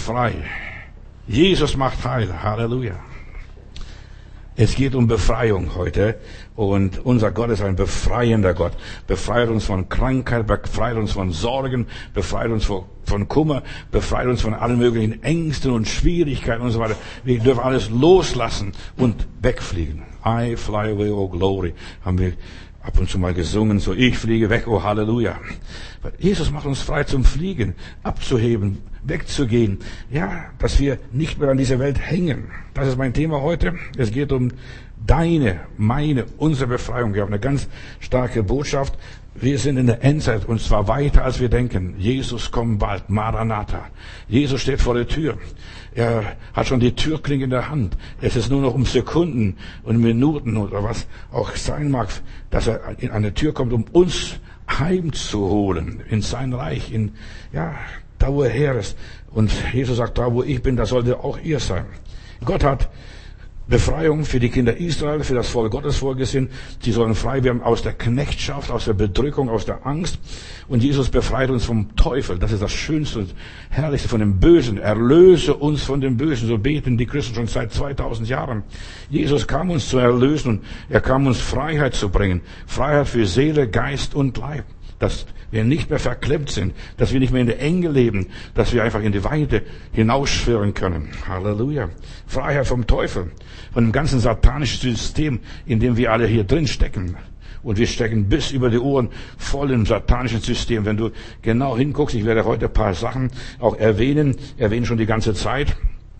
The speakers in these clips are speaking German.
frei. Jesus macht heil. Halleluja. Es geht um Befreiung heute und unser Gott ist ein befreiender Gott. Befreit uns von Krankheit, befreit uns von Sorgen, befreit uns von Kummer, befreit uns von allen möglichen Ängsten und Schwierigkeiten und so weiter. Wir dürfen alles loslassen und wegfliegen. I fly away, oh glory, haben wir ab und zu mal gesungen, so ich fliege weg, oh Halleluja. Jesus macht uns frei zum Fliegen, abzuheben, wegzugehen. Ja, dass wir nicht mehr an dieser Welt hängen. Das ist mein Thema heute. Es geht um deine, meine, unsere Befreiung. Wir haben eine ganz starke Botschaft. Wir sind in der Endzeit und zwar weiter als wir denken. Jesus kommt bald. Maranatha. Jesus steht vor der Tür. Er hat schon die Türklinke in der Hand. Es ist nur noch um Sekunden und Minuten oder was auch sein mag, dass er an der Tür kommt, um uns heimzuholen in sein Reich, da wo er her ist. Und Jesus sagt, da wo ich bin, da sollte auch ihr sein. Gott hat Befreiung für die Kinder Israel, für das Volk Gottes vorgesehen. Sie sollen frei werden aus der Knechtschaft, aus der Bedrückung, aus der Angst. Und Jesus befreit uns vom Teufel. Das ist das Schönste und Herrlichste von dem Bösen. Erlöse uns von dem Bösen. So beten die Christen schon seit 2000 Jahren. Jesus kam uns zu erlösen und er kam uns Freiheit zu bringen. Freiheit für Seele, Geist und Leib. Dass wir nicht mehr verklemmt sind, dass wir nicht mehr in der Enge leben, dass wir einfach in die Weite hinausschwirren können. Halleluja. Freiheit vom Teufel, von dem ganzen satanischen System, in dem wir alle hier drin stecken. Und wir stecken bis über die Ohren voll im satanischen System. Wenn du genau hinguckst, ich werde heute ein paar Sachen auch erwähnen schon die ganze Zeit.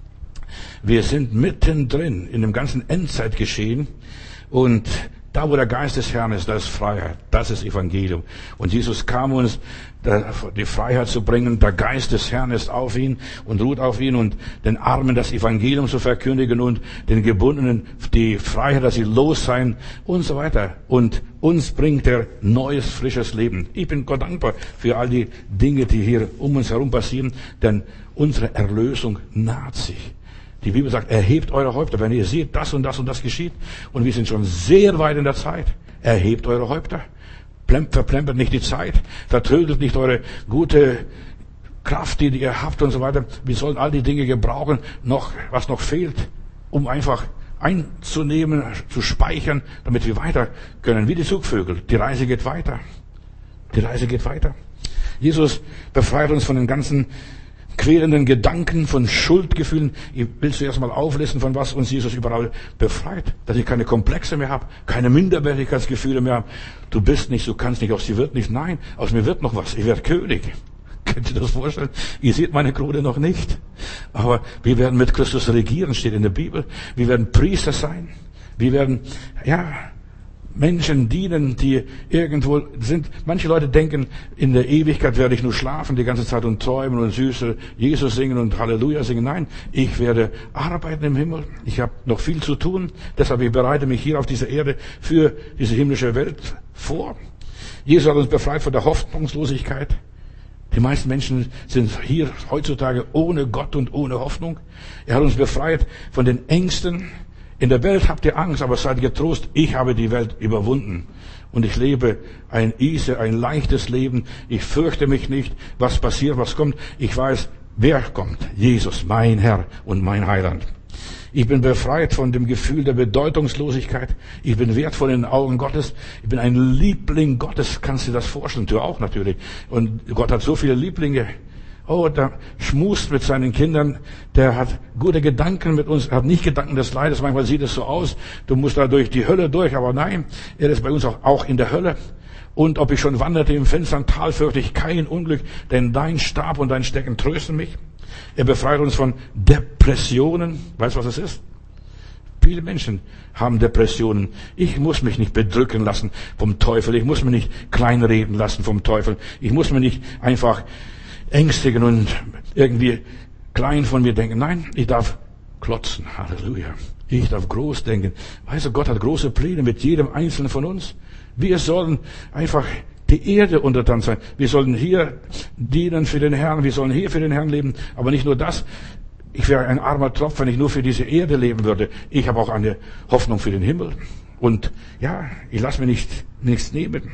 Wir sind mittendrin in dem ganzen Endzeitgeschehen und da, wo der Geist des Herrn ist, da ist Freiheit. Das ist Evangelium. Und Jesus kam uns, die Freiheit zu bringen. Der Geist des Herrn ist auf ihn und ruht auf ihn und den Armen das Evangelium zu verkündigen und den Gebundenen die Freiheit, dass sie los sein und so weiter. Und uns bringt er neues, frisches Leben. Ich bin Gott dankbar für all die Dinge, die hier um uns herum passieren, denn unsere Erlösung naht sich. Die Bibel sagt, erhebt eure Häupter, wenn ihr seht, das und das und das geschieht. Und wir sind schon sehr weit in der Zeit. Erhebt eure Häupter. Verplempert nicht die Zeit. Vertrödelt nicht eure gute Kraft, die ihr habt und so weiter. Wir sollen all die Dinge gebrauchen, was noch fehlt, um einfach einzunehmen, zu speichern, damit wir weiter können. Wie die Zugvögel. Die Reise geht weiter. Die Reise geht weiter. Jesus befreit uns von den ganzen quälenden Gedanken, von Schuldgefühlen. Ich will zuerst mal auflisten, von was uns Jesus überall befreit. Dass ich keine Komplexe mehr habe, keine Minderwertigkeitsgefühle mehr habe. Du bist nicht, du kannst nicht, aus dir wird nichts. Nein, aus mir wird noch was. Ich werde König. Könnt ihr das vorstellen? Ihr seht meine Krone noch nicht. Aber wir werden mit Christus regieren, steht in der Bibel. Wir werden Priester sein. Wir werden, Menschen dienen, die irgendwo sind. Manche Leute denken, in der Ewigkeit werde ich nur schlafen die ganze Zeit und träumen und süße Jesus singen und Halleluja singen. Nein, ich werde arbeiten im Himmel. Ich habe noch viel zu tun. Deshalb ich bereite mich hier auf dieser Erde für diese himmlische Welt vor. Jesus hat uns befreit von der Hoffnungslosigkeit. Die meisten Menschen sind hier heutzutage ohne Gott und ohne Hoffnung. Er hat uns befreit von den Ängsten. In der Welt habt ihr Angst, aber seid getrost, ich habe die Welt überwunden. Und ich lebe ein leichtes Leben. Ich fürchte mich nicht, was passiert, was kommt. Ich weiß, wer kommt. Jesus, mein Herr und mein Heiland. Ich bin befreit von dem Gefühl der Bedeutungslosigkeit. Ich bin wertvoll in den Augen Gottes. Ich bin ein Liebling Gottes. Kannst du dir das vorstellen? Du auch natürlich. Und Gott hat so viele Lieblinge. Oh, der schmust mit seinen Kindern, der hat gute Gedanken mit uns, hat nicht Gedanken des Leides, manchmal sieht es so aus, du musst da durch die Hölle durch, aber nein, er ist bei uns auch in der Hölle. Und ob ich schon wanderte im finstern Tal, fürchte ich kein Unglück, denn dein Stab und dein Stecken trösten mich. Er befreit uns von Depressionen. Weißt du, was es ist? Viele Menschen haben Depressionen. Ich muss mich nicht bedrücken lassen vom Teufel, ich muss mich nicht kleinreden lassen vom Teufel, ich muss mich nicht einfach ängstigen und irgendwie klein von mir denken. Nein, ich darf klotzen. Halleluja. Ich darf groß denken. Weißt du, Gott hat große Pläne mit jedem Einzelnen von uns. Wir sollen einfach die Erde untertan sein. Wir sollen hier dienen für den Herrn. Wir sollen hier für den Herrn leben. Aber nicht nur das. Ich wäre ein armer Tropf, wenn ich nur für diese Erde leben würde. Ich habe auch eine Hoffnung für den Himmel. Und ich lasse mir nichts nehmen.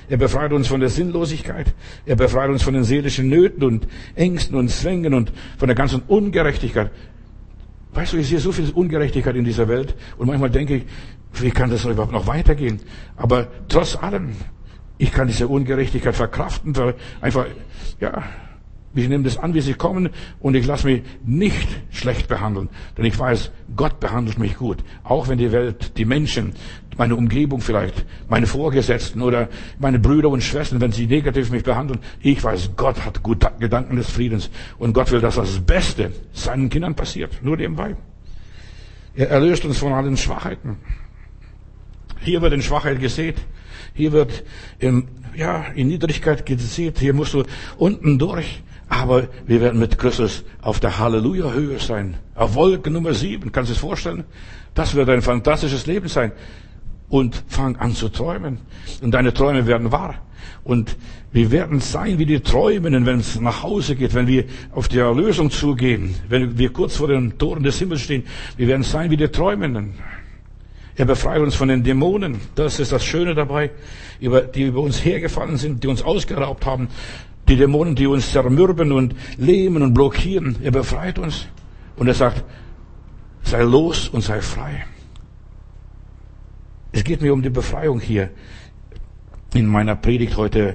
Er befreit uns von der Sinnlosigkeit. Er befreit uns von den seelischen Nöten und Ängsten und Zwängen und von der ganzen Ungerechtigkeit. Weißt du, ich sehe so viel Ungerechtigkeit in dieser Welt und manchmal denke ich, wie kann das überhaupt noch weitergehen? Aber trotz allem, ich kann diese Ungerechtigkeit verkraften, einfach, ja, ich nehme das an, wie sie kommen und ich lasse mich nicht schlecht behandeln. Denn ich weiß, Gott behandelt mich gut. Auch wenn die Welt, die Menschen, meine Umgebung vielleicht, meine Vorgesetzten oder meine Brüder und Schwestern, wenn sie negativ mich behandeln, ich weiß, Gott hat gute Gedanken des Friedens. Und Gott will, dass das Beste seinen Kindern passiert. Nur nebenbei. Er erlöst uns von allen Schwachheiten. Hier wird in Schwachheit gesät. Hier wird in Niedrigkeit gesät. Hier musst du unten durch. Aber wir werden mit Christus auf der Halleluja-Höhe sein. Auf Wolke Nummer 7. Kannst du es vorstellen? Das wird ein fantastisches Leben sein. Und fang an zu träumen. Und deine Träume werden wahr. Und wir werden sein wie die Träumenden, wenn es nach Hause geht, wenn wir auf die Erlösung zugehen, wenn wir kurz vor den Toren des Himmels stehen. Wir werden sein wie die Träumenden. Er befreit uns von den Dämonen. Das ist das Schöne dabei, die über uns hergefallen sind, die uns ausgeraubt haben. Die Dämonen, die uns zermürben und lähmen und blockieren. Er befreit uns. Und er sagt, sei los und sei frei. Es geht mir um die Befreiung hier in meiner Predigt heute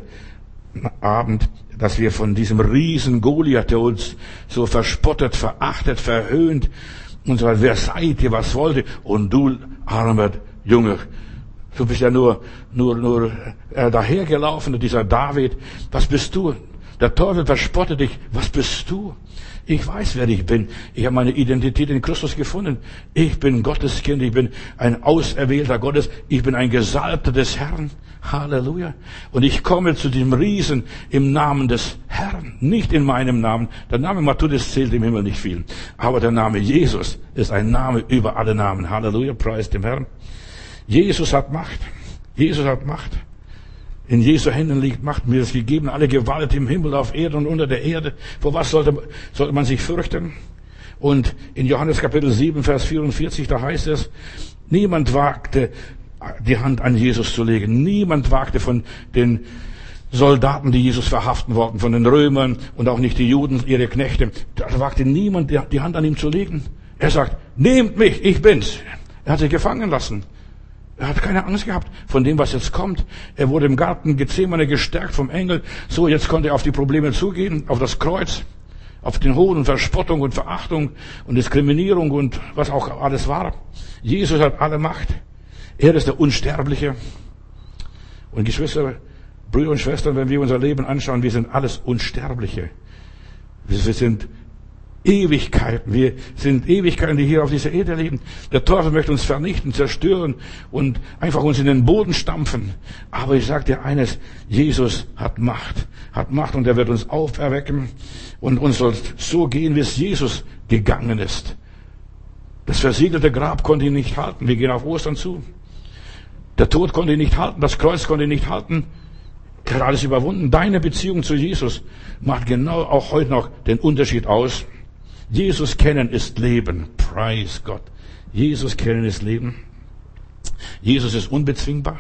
Abend, dass wir von diesem riesen Goliath, der uns so verspottet, verachtet, verhöhnt und so weiter, wer seid ihr, was wollt ihr? Und du, armer Junge, du bist ja nur dahergelaufen, dieser David. Was bist du? Der Teufel verspottet dich. Was bist du? Ich weiß, wer ich bin. Ich habe meine Identität in Christus gefunden. Ich bin Gottes Kind. Ich bin ein Auserwählter Gottes. Ich bin ein Gesalbter des Herrn. Halleluja. Und ich komme zu diesem Riesen im Namen des Herrn. Nicht in meinem Namen. Der Name Matthäus zählt im Himmel nicht viel. Aber der Name Jesus ist ein Name über alle Namen. Halleluja. Preis dem Herrn. Jesus hat Macht. Jesus hat Macht. In Jesu Händen liegt Macht. Mir ist gegeben alle Gewalt im Himmel, auf Erden und unter der Erde. Vor was sollte man sich fürchten? Und in Johannes Kapitel 7, Vers 44, da heißt es, niemand wagte, die Hand an Jesus zu legen. Niemand wagte von den Soldaten, die Jesus verhaften wollten, von den Römern und auch nicht die Juden, ihre Knechte. Da wagte niemand, die Hand an ihm zu legen. Er sagt, nehmt mich, ich bin's. Er hat sich gefangen lassen. Er hat keine Angst gehabt von dem, was jetzt kommt. Er wurde im Garten Gethsemane gestärkt vom Engel. So, jetzt konnte er auf die Probleme zugehen, auf das Kreuz, auf den Hohn und Verspottung und Verachtung und Diskriminierung und was auch alles war. Jesus hat alle Macht. Er ist der Unsterbliche. Und Geschwister, Brüder und Schwestern, wenn wir unser Leben anschauen, wir sind alles Unsterbliche. Wir sind Ewigkeiten. Wir sind Ewigkeiten, die hier auf dieser Erde leben. Der Teufel möchte uns vernichten, zerstören und einfach uns in den Boden stampfen. Aber ich sage dir eines, Jesus hat Macht und er wird uns auferwecken und uns soll so gehen, wie es Jesus gegangen ist. Das versiegelte Grab konnte ihn nicht halten. Wir gehen auf Ostern zu. Der Tod konnte ihn nicht halten, das Kreuz konnte ihn nicht halten. Er hat alles überwunden. Deine Beziehung zu Jesus macht genau auch heute noch den Unterschied aus. Jesus kennen ist Leben. Preis Gott. Jesus kennen ist Leben. Jesus ist unbezwingbar.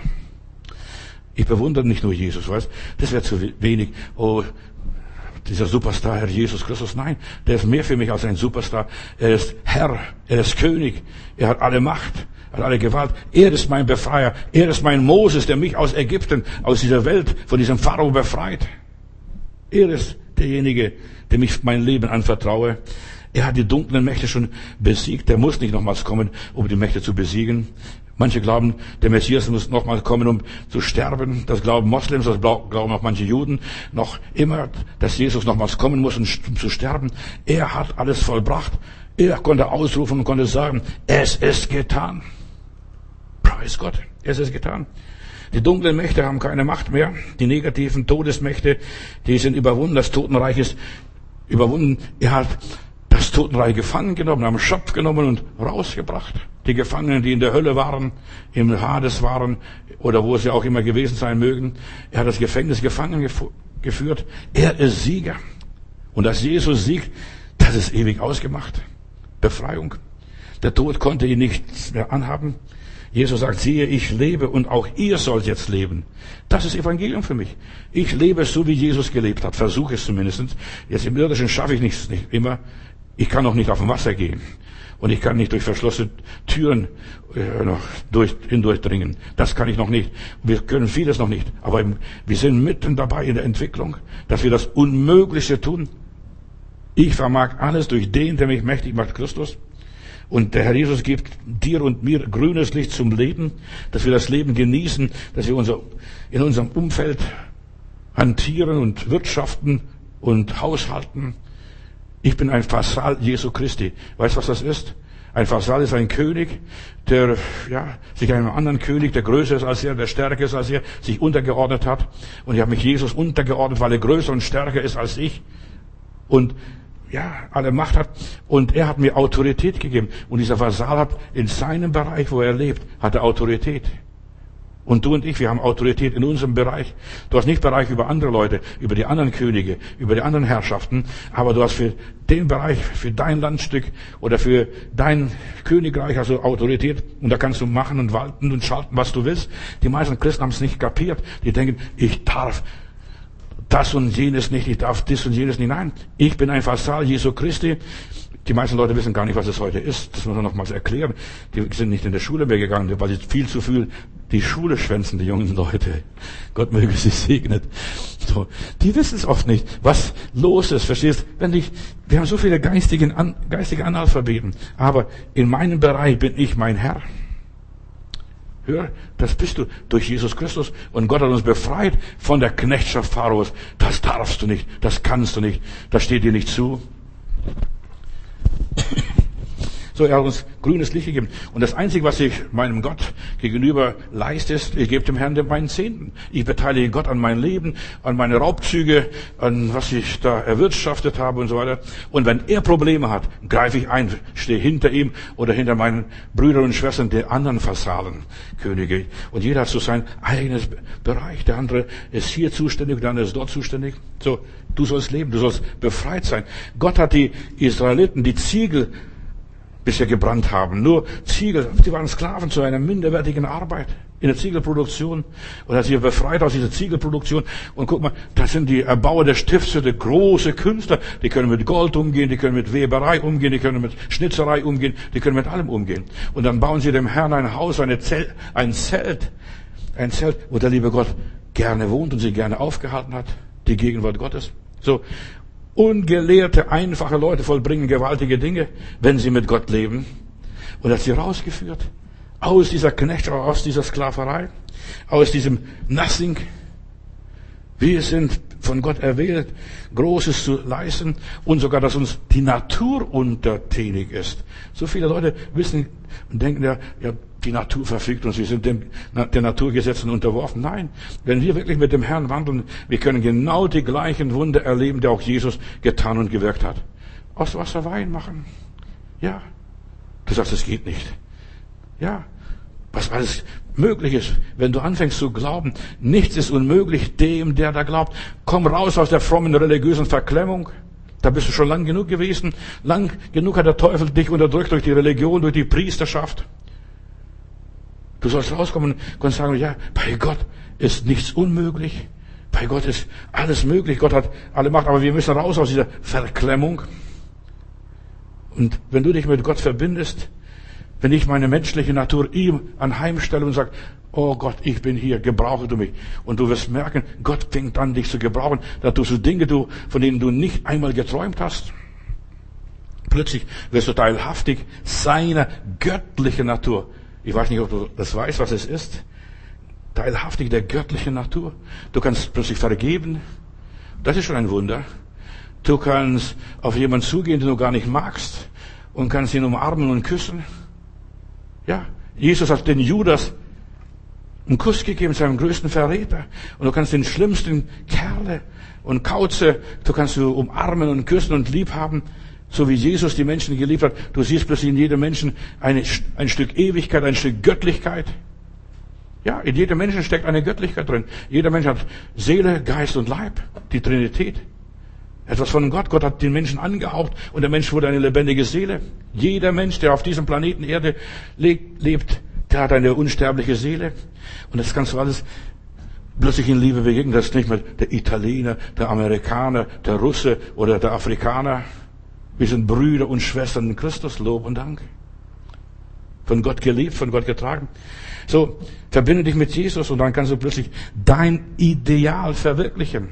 Ich bewundere nicht nur Jesus, weißt? Das wäre zu wenig. Oh, dieser Superstar, Herr Jesus Christus. Nein, der ist mehr für mich als ein Superstar. Er ist Herr, er ist König, er hat alle Macht, er hat alle Gewalt. Er ist mein Befreier, er ist mein Moses, der mich aus Ägypten, aus dieser Welt, von diesem Pharao befreit. Er ist derjenige, dem ich mein Leben anvertraue. Er hat die dunklen Mächte schon besiegt. Der muss nicht nochmals kommen, um die Mächte zu besiegen. Manche glauben, der Messias muss nochmals kommen, um zu sterben. Das glauben Moslems, das glauben auch manche Juden noch immer, dass Jesus nochmals kommen muss, um zu sterben. Er hat alles vollbracht. Er konnte ausrufen und konnte sagen, es ist getan. Preis Gott, es ist getan. Die dunklen Mächte haben keine Macht mehr. Die negativen Todesmächte, die sind überwunden. Das Totenreich ist überwunden. Er hat das Totenreich gefangen genommen, am Schopf genommen und rausgebracht. Die Gefangenen, die in der Hölle waren, im Hades waren oder wo sie auch immer gewesen sein mögen. Er hat das Gefängnis gefangen geführt. Er ist Sieger. Und dass Jesus siegt, das ist ewig ausgemacht. Befreiung. Der Tod konnte ihn nichts mehr anhaben. Jesus sagt, siehe, ich lebe und auch ihr sollt jetzt leben. Das ist Evangelium für mich. Ich lebe so, wie Jesus gelebt hat. Versuche es zumindest. Jetzt im Irdischen schaffe ich nicht immer. Ich kann auch nicht auf dem Wasser gehen. Und ich kann nicht durch verschlossene Türen noch hindurchdringen. Das kann ich noch nicht. Wir können vieles noch nicht. Aber wir sind mitten dabei in der Entwicklung, dass wir das Unmögliche tun. Ich vermag alles durch den, der mich mächtig macht, Christus. Und der Herr Jesus gibt dir und mir grünes Licht zum Leben, dass wir das Leben genießen, dass wir in unserem Umfeld hantieren und wirtschaften und haushalten. Ich bin ein Vasall Jesu Christi. Weißt du, was das ist? Ein Vasall ist ein König, der sich einem anderen König, der größer ist als er, der stärker ist als er, sich untergeordnet hat. Und ich habe mich Jesus untergeordnet, weil er größer und stärker ist als ich. Und alle Macht hat. Und er hat mir Autorität gegeben. Und dieser Vasall hat in seinem Bereich, wo er lebt, hat er Autorität. Und du und ich, wir haben Autorität in unserem Bereich. Du hast nicht Bereich über andere Leute, über die anderen Könige, über die anderen Herrschaften, aber du hast für den Bereich, für dein Landstück oder für dein Königreich also Autorität. Und da kannst du machen und walten und schalten, was du willst. Die meisten Christen haben es nicht kapiert. Die denken, ich darf das und jenes nicht, ich darf das und jenes nicht. Nein, ich bin ein Vasall Jesu Christi. Die meisten Leute wissen gar nicht, was es heute ist. Das muss man nochmals erklären. Die sind nicht in der Schule mehr gegangen, weil sie viel zu viel die Schule schwänzen, die jungen Leute. Gott möge sie segnen. So, die wissen es oft nicht, was los ist. Verstehst? Wir haben so viele geistige Analphabeten. Aber in meinem Bereich bin ich mein Herr. Hör, das bist du durch Jesus Christus. Und Gott hat uns befreit von der Knechtschaft Pharaos. Das darfst du nicht, das kannst du nicht, das steht dir nicht zu. So, er hat uns grünes Licht gegeben. Und das Einzige, was ich meinem Gott gegenüber leiste, ist, ich gebe dem Herrn meinen Zehnten. Ich beteilige Gott an mein Leben, an meine Raubzüge, an was ich da erwirtschaftet habe und so weiter. Und wenn er Probleme hat, greife ich ein, stehe hinter ihm oder hinter meinen Brüdern und Schwestern, der anderen Vasallen, Könige. Und jeder hat so sein eigenes Bereich. Der andere ist hier zuständig, der andere ist dort zuständig. So, du sollst leben, du sollst befreit sein. Gott hat die Israeliten, die Ziegel bisher gebrannt haben. Nur Ziegel, die waren Sklaven zu einer minderwertigen Arbeit in der Ziegelproduktion. Und er hat sie befreit aus dieser Ziegelproduktion. Und guck mal, das sind die Erbauer der Stiftshütte, große Künstler. Die können mit Gold umgehen, die können mit Weberei umgehen, die können mit Schnitzerei umgehen, die können mit allem umgehen. Und dann bauen sie dem Herrn ein Haus, ein Zelt, wo der liebe Gott gerne wohnt und sie gerne aufgehalten hat. Die Gegenwart Gottes. So. Ungelehrte, einfache Leute vollbringen gewaltige Dinge, wenn sie mit Gott leben. Und er hat sie rausgeführt. Aus dieser Knechtschaft, aus dieser Sklaverei, aus diesem Nothing. Wir sind von Gott erwählt, Großes zu leisten und sogar, dass uns die Natur untertänig ist. So viele Leute wissen und denken ja, die Natur verfügt uns, wir sind der Naturgesetzen unterworfen. Nein, wenn wir wirklich mit dem Herrn wandeln, wir können genau die gleichen Wunder erleben, die auch Jesus getan und gewirkt hat. Aus Wasser Wein machen. Ja. Du sagst, es geht nicht. Ja. Was alles möglich ist, wenn du anfängst zu glauben. Nichts ist unmöglich dem, der da glaubt. Komm raus aus der frommen religiösen Verklemmung. Da bist du schon lang genug gewesen. Lang genug hat der Teufel dich unterdrückt durch die Religion, durch die Priesterschaft. Du sollst rauskommen und sagen, ja, bei Gott ist nichts unmöglich. Bei Gott ist alles möglich. Gott hat alle Macht, aber wir müssen raus aus dieser Verklemmung. Und wenn du dich mit Gott verbindest, wenn ich meine menschliche Natur ihm anheimstelle und sage, oh Gott, ich bin hier, gebrauche du mich. Und du wirst merken, Gott fängt an, dich zu gebrauchen. Da tust du Dinge, von denen du nicht einmal geträumt hast. Plötzlich wirst du teilhaftig seiner göttlichen Natur. Ich weiß nicht, ob du das weißt, was es ist. Teilhaftig der göttlichen Natur. Du kannst plötzlich vergeben. Das ist schon ein Wunder. Du kannst auf jemanden zugehen, den du gar nicht magst, und kannst ihn umarmen und küssen. Ja, Jesus hat den Judas einen Kuss gegeben, seinem größten Verräter. Und du kannst den schlimmsten Kerle und Kauze, du kannst du umarmen und küssen und lieb haben. So wie Jesus die Menschen geliebt hat. Du siehst plötzlich in jedem Menschen ein Stück Ewigkeit, ein Stück Göttlichkeit. Ja, in jedem Menschen steckt eine Göttlichkeit drin. Jeder Mensch hat Seele, Geist und Leib. Die Trinität. Etwas von Gott. Gott hat den Menschen angehaucht und der Mensch wurde eine lebendige Seele. Jeder Mensch, der auf diesem Planeten Erde lebt, der hat eine unsterbliche Seele. Und das kannst du alles plötzlich in Liebe begegnen. Das ist nicht mehr der Italiener, der Amerikaner, der Russe oder der Afrikaner. Wir sind Brüder und Schwestern in Christus. Lob und Dank. Von Gott geliebt, von Gott getragen. So, verbinde dich mit Jesus und dann kannst du plötzlich dein Ideal verwirklichen.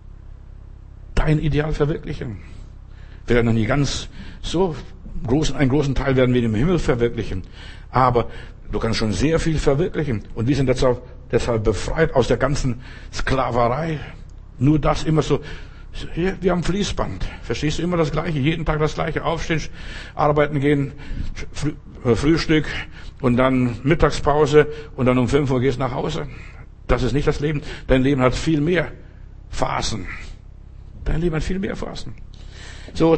Dein Ideal verwirklichen. Wir werden noch nie ganz so einen großen Teil werden wir im Himmel verwirklichen. Aber du kannst schon sehr viel verwirklichen. Und wir sind deshalb befreit aus der ganzen Sklaverei. Nur das immer so. Hier, wir haben Fließband. Verstehst du? Immer das Gleiche. Jeden Tag das Gleiche. Aufstehen, arbeiten gehen, Frühstück und dann Mittagspause und dann um 5 Uhr gehst du nach Hause. Das ist nicht das Leben. Dein Leben hat viel mehr Phasen. Dein Leben hat viel mehr Phasen. So,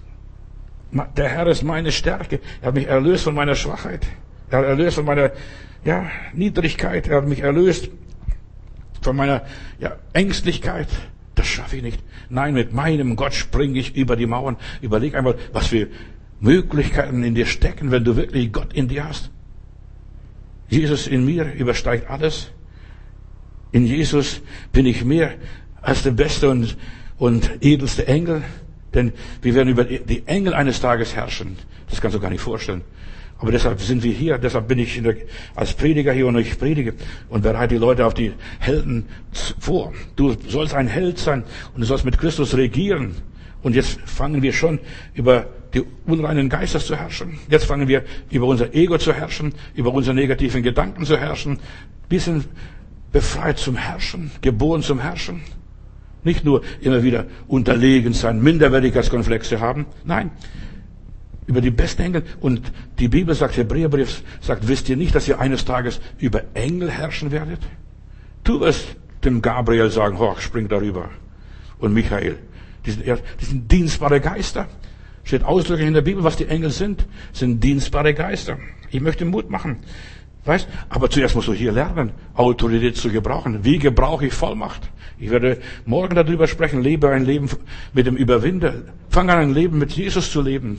der Herr ist meine Stärke. Er hat mich erlöst von meiner Schwachheit. Er hat erlöst von meiner, Niedrigkeit. Er hat mich erlöst von meiner, Ängstlichkeit. Das schaffe ich nicht. Nein, mit meinem Gott springe ich über die Mauern. Überleg einmal, was für Möglichkeiten in dir stecken, wenn du wirklich Gott in dir hast. Jesus in mir übersteigt alles. In Jesus bin ich mehr als der beste und edelste Engel. Denn wir werden über die Engel eines Tages herrschen. Das kannst du gar nicht vorstellen. Aber deshalb sind wir hier, deshalb bin ich als Prediger hier und ich predige und bereite die Leute auf die Helden vor. Du sollst ein Held sein und du sollst mit Christus regieren. Und jetzt fangen wir schon über die unreinen Geister zu herrschen. Jetzt fangen wir über unser Ego zu herrschen, über unsere negativen Gedanken zu herrschen. Wir sind befreit zum Herrschen, geboren zum Herrschen. Nicht nur immer wieder unterlegen sein, Minderwertigkeitskomplexe haben. Nein. Über die besten Engel. Und die Bibel sagt, Hebräerbrief sagt, wisst ihr nicht, dass ihr eines Tages über Engel herrschen werdet? Du wirst dem Gabriel sagen, spring darüber. Und Michael. Die sind dienstbare Geister. Steht ausdrücklich in der Bibel, was die Engel sind dienstbare Geister. Ich möchte Mut machen. Weißt? Aber zuerst musst du hier lernen, Autorität zu gebrauchen. Wie gebrauche ich Vollmacht? Ich werde morgen darüber sprechen. Lebe ein Leben mit dem Überwinder. Fang an, ein Leben mit Jesus zu leben.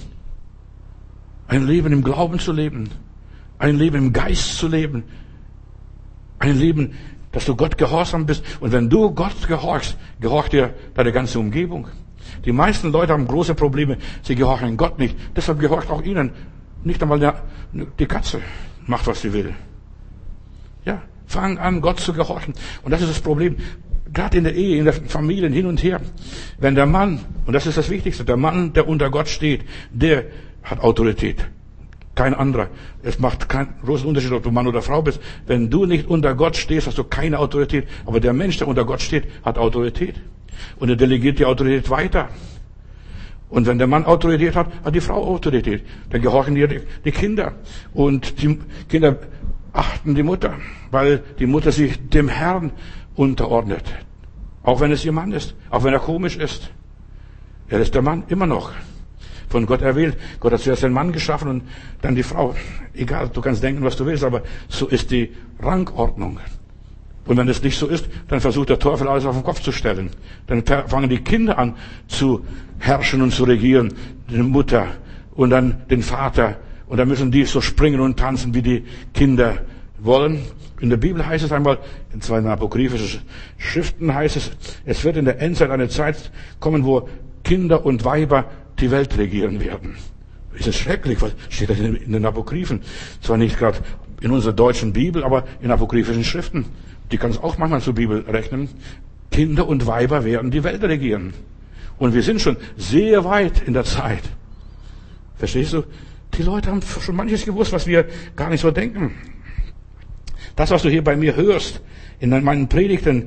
Ein Leben im Glauben zu leben. Ein Leben im Geist zu leben. Ein Leben, dass du Gott gehorsam bist. Und wenn du Gott gehorchst, gehorcht dir deine ganze Umgebung. Die meisten Leute haben große Probleme. Sie gehorchen Gott nicht. Deshalb gehorcht auch ihnen nicht einmal die Katze macht, was sie will. Ja, fang an, Gott zu gehorchen. Und das ist das Problem. Gerade in der Ehe, in der Familie, hin und her. Wenn der Mann, und das ist das Wichtigste, der Mann, der unter Gott steht, der hat Autorität. Kein anderer. Es macht keinen großen Unterschied, ob du Mann oder Frau bist. Wenn du nicht unter Gott stehst, hast du keine Autorität. Aber der Mensch, der unter Gott steht, hat Autorität. Und er delegiert die Autorität weiter. Und wenn der Mann Autorität hat, hat die Frau Autorität. Dann gehorchen dir die Kinder. Und die Kinder achten die Mutter, weil die Mutter sich dem Herrn unterordnet. Auch wenn es ihr Mann ist. Auch wenn er komisch ist. Er ist der Mann immer noch. Von Gott erwählt. Gott hat zuerst den Mann geschaffen und dann die Frau. Egal, du kannst denken, was du willst, aber so ist die Rangordnung. Und wenn es nicht so ist, dann versucht der Teufel alles auf den Kopf zu stellen. Dann fangen die Kinder an zu herrschen und zu regieren. Die Mutter und dann den Vater. Und dann müssen die so springen und tanzen, wie die Kinder wollen. In der Bibel heißt es einmal, in 2 apokryphischen Schriften heißt es, es wird in der Endzeit eine Zeit kommen, wo Kinder und Weiber die Welt regieren werden. Ist es schrecklich, was steht da in den Apokryphen? Zwar nicht gerade in unserer deutschen Bibel, aber in apokryphischen Schriften. Die kannst du auch manchmal zur Bibel rechnen. Kinder und Weiber werden die Welt regieren. Und wir sind schon sehr weit in der Zeit. Verstehst du? Die Leute haben schon manches gewusst, was wir gar nicht so denken. Das, was du hier bei mir hörst, in meinen Predigten,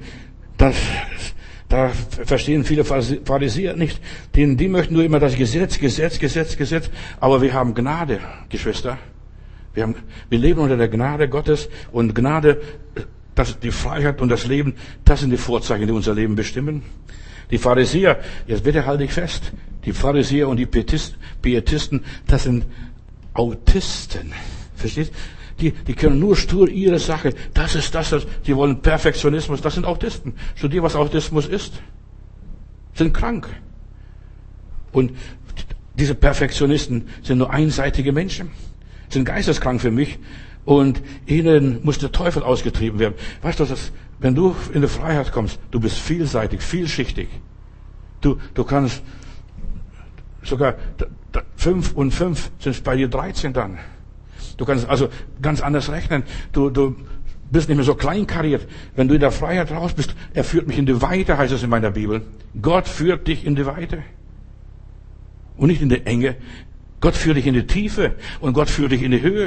da verstehen viele Pharisäer nicht. Die möchten nur immer das Gesetz. Aber wir haben Gnade, Geschwister. Wir leben unter der Gnade Gottes und Gnade, die Freiheit und das Leben, das sind die Vorzeichen, die unser Leben bestimmen. Die Pharisäer, jetzt bitte halte ich fest, die Pharisäer und die Pietisten, das sind Autisten. Versteht? Die können nur stur ihre Sache. Das ist das. Die wollen Perfektionismus. Das sind Autisten. Studier, was Autismus ist. Sind krank. Und diese Perfektionisten sind nur einseitige Menschen, sind geisteskrank für mich. Und ihnen muss der Teufel ausgetrieben werden. Weißt du, wenn du in die Freiheit kommst, du bist vielseitig, vielschichtig. Du kannst sogar 5 und 5 sind bei dir 13 dann. Du kannst also ganz anders rechnen. Du bist nicht mehr so kleinkariert. Wenn du in der Freiheit raus bist, er führt mich in die Weite, heißt es in meiner Bibel. Gott führt dich in die Weite. Und nicht in die Enge. Gott führt dich in die Tiefe und Gott führt dich in die Höhe.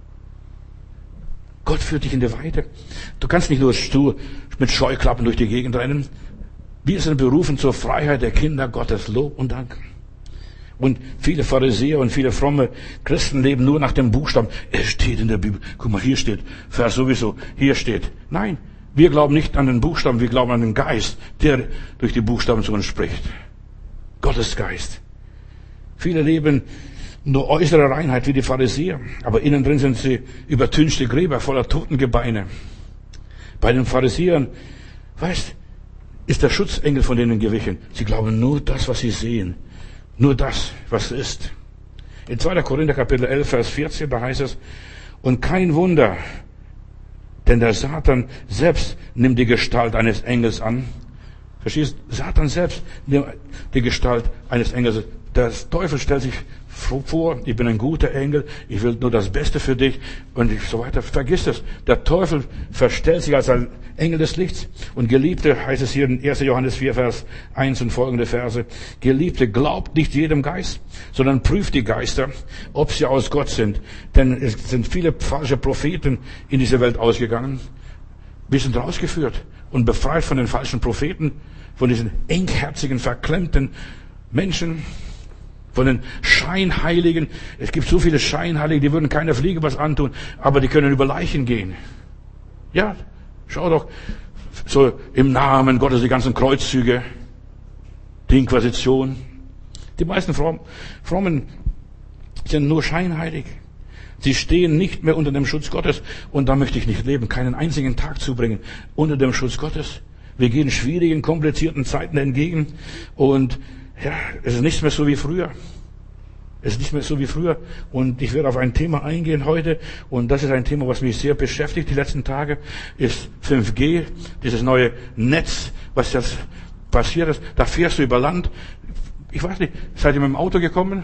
Gott führt dich in die Weite. Du kannst nicht nur mit Scheuklappen durch die Gegend rennen. Wir sind berufen zur Freiheit der Kinder Gottes. Lob und Dank. Und viele Pharisäer und viele fromme Christen leben nur nach dem Buchstaben. Es steht in der Bibel. Guck mal, hier steht, Vers sowieso, hier steht. Nein, wir glauben nicht an den Buchstaben, wir glauben an den Geist, der durch die Buchstaben zu uns spricht. Gottes Geist. Viele leben nur äußere Reinheit wie die Pharisäer, aber innen drin sind sie übertünchte Gräber voller Totengebeine. Bei den Pharisäern, weißt, ist der Schutzengel von denen gewichen. Sie glauben nur das, was sie sehen. Nur das, was ist. In 2. Korinther Kapitel 11, Vers 14, da heißt es, und kein Wunder, denn der Satan selbst nimmt die Gestalt eines Engels an. Verstehst? Satan selbst nimmt die Gestalt eines Engels. Der Teufel stellt sich vor, ich bin ein guter Engel, ich will nur das Beste für dich und so weiter. Vergiss es. Der Teufel verstellt sich als ein Engel des Lichts. Und Geliebte, heißt es hier in 1. Johannes 4, Vers 1 und folgende Verse, Geliebte, glaubt nicht jedem Geist, sondern prüft die Geister, ob sie aus Gott sind. Denn es sind viele falsche Propheten in diese Welt ausgegangen. Wir sind rausgeführt und befreit von den falschen Propheten, von diesen engherzigen, verklemmten Menschen, von den Scheinheiligen. Es gibt so viele Scheinheilige, die würden keiner Fliege was antun, aber die können über Leichen gehen. Ja, schau doch, so im Namen Gottes die ganzen Kreuzzüge, die Inquisition. Die meisten Frommen sind nur scheinheilig. Sie stehen nicht mehr unter dem Schutz Gottes. Und da möchte ich nicht leben, keinen einzigen Tag zubringen unter dem Schutz Gottes. Wir gehen schwierigen, komplizierten Zeiten entgegen. Und ja, es ist nicht mehr so wie früher. Es ist nicht mehr so wie früher. Und ich werde auf ein Thema eingehen heute. Und das ist ein Thema, was mich sehr beschäftigt die letzten Tage, ist 5G, dieses neue Netz, was jetzt passiert ist. Da fährst du über Land. Ich weiß nicht, seid ihr mit dem Auto gekommen?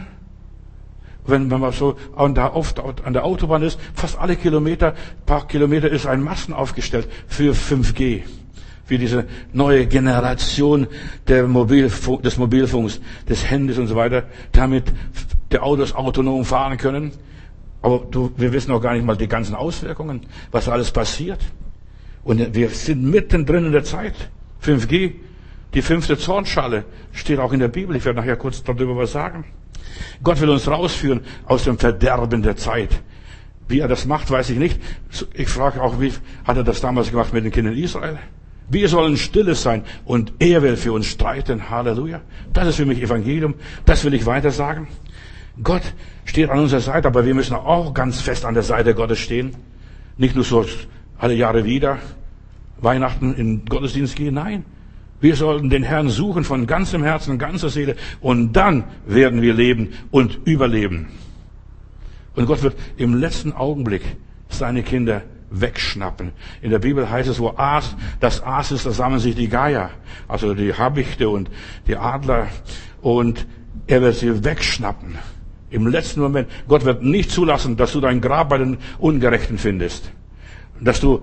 Wenn man so an der Autobahn ist, fast alle paar Kilometer ist ein Masten aufgestellt für 5G. Für diese neue Generation des Mobilfunks, des Handys und so weiter, damit die Autos autonom fahren können. Aber wir wissen auch gar nicht mal die ganzen Auswirkungen, was alles passiert. Und wir sind mittendrin in der Zeit. 5G, die 5. Zornschale, steht auch in der Bibel. Ich werde nachher kurz darüber was sagen. Gott will uns rausführen aus dem Verderben der Zeit. Wie er das macht, weiß ich nicht. Ich frage auch, wie hat er das damals gemacht mit den Kindern Israel? Wir sollen stille sein und er will für uns streiten. Halleluja. Das ist für mich Evangelium. Das will ich weiter sagen. Gott steht an unserer Seite, aber wir müssen auch ganz fest an der Seite Gottes stehen. Nicht nur so alle Jahre wieder Weihnachten in Gottesdienst gehen. Nein. Wir sollten den Herrn suchen von ganzem Herzen, ganzer Seele. Und dann werden wir leben und überleben. Und Gott wird im letzten Augenblick seine Kinder wegschnappen. In der Bibel heißt es, wo das Aas ist, da sammeln sich die Geier, also die Habichte und die Adler, und er wird sie wegschnappen. Im letzten Moment. Gott wird nicht zulassen, dass du dein Grab bei den Ungerechten findest. Dass du,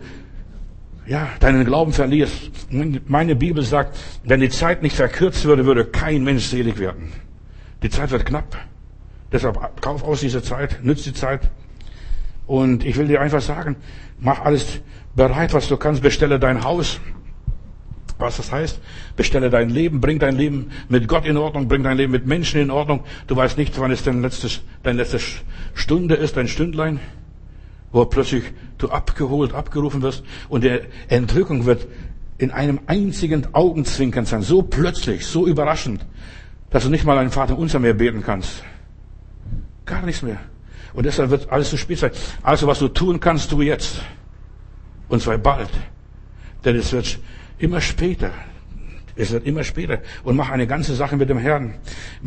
deinen Glauben verlierst. Meine Bibel sagt, wenn die Zeit nicht verkürzt würde, würde kein Mensch selig werden. Die Zeit wird knapp. Deshalb kauf aus diese Zeit, nütz die Zeit. Und ich will dir einfach sagen, mach alles bereit, was du kannst. Bestelle dein Haus. Was das heißt? Bestelle dein Leben, bring dein Leben mit Gott in Ordnung, bring dein Leben mit Menschen in Ordnung. Du weißt nicht, wann es deine letzte Stunde ist, dein Stündlein, wo plötzlich du abgerufen wirst. Und die Entrückung wird in einem einzigen Augenzwinkern sein. So plötzlich, so überraschend, dass du nicht mal einen Vater unser mehr beten kannst. Gar nichts mehr. Und deshalb wird alles zu spät sein. Also was du tun kannst, tu jetzt. Und zwar bald. Denn es wird immer später. Es wird immer später. Und mach eine ganze Sache mit dem Herrn. Mit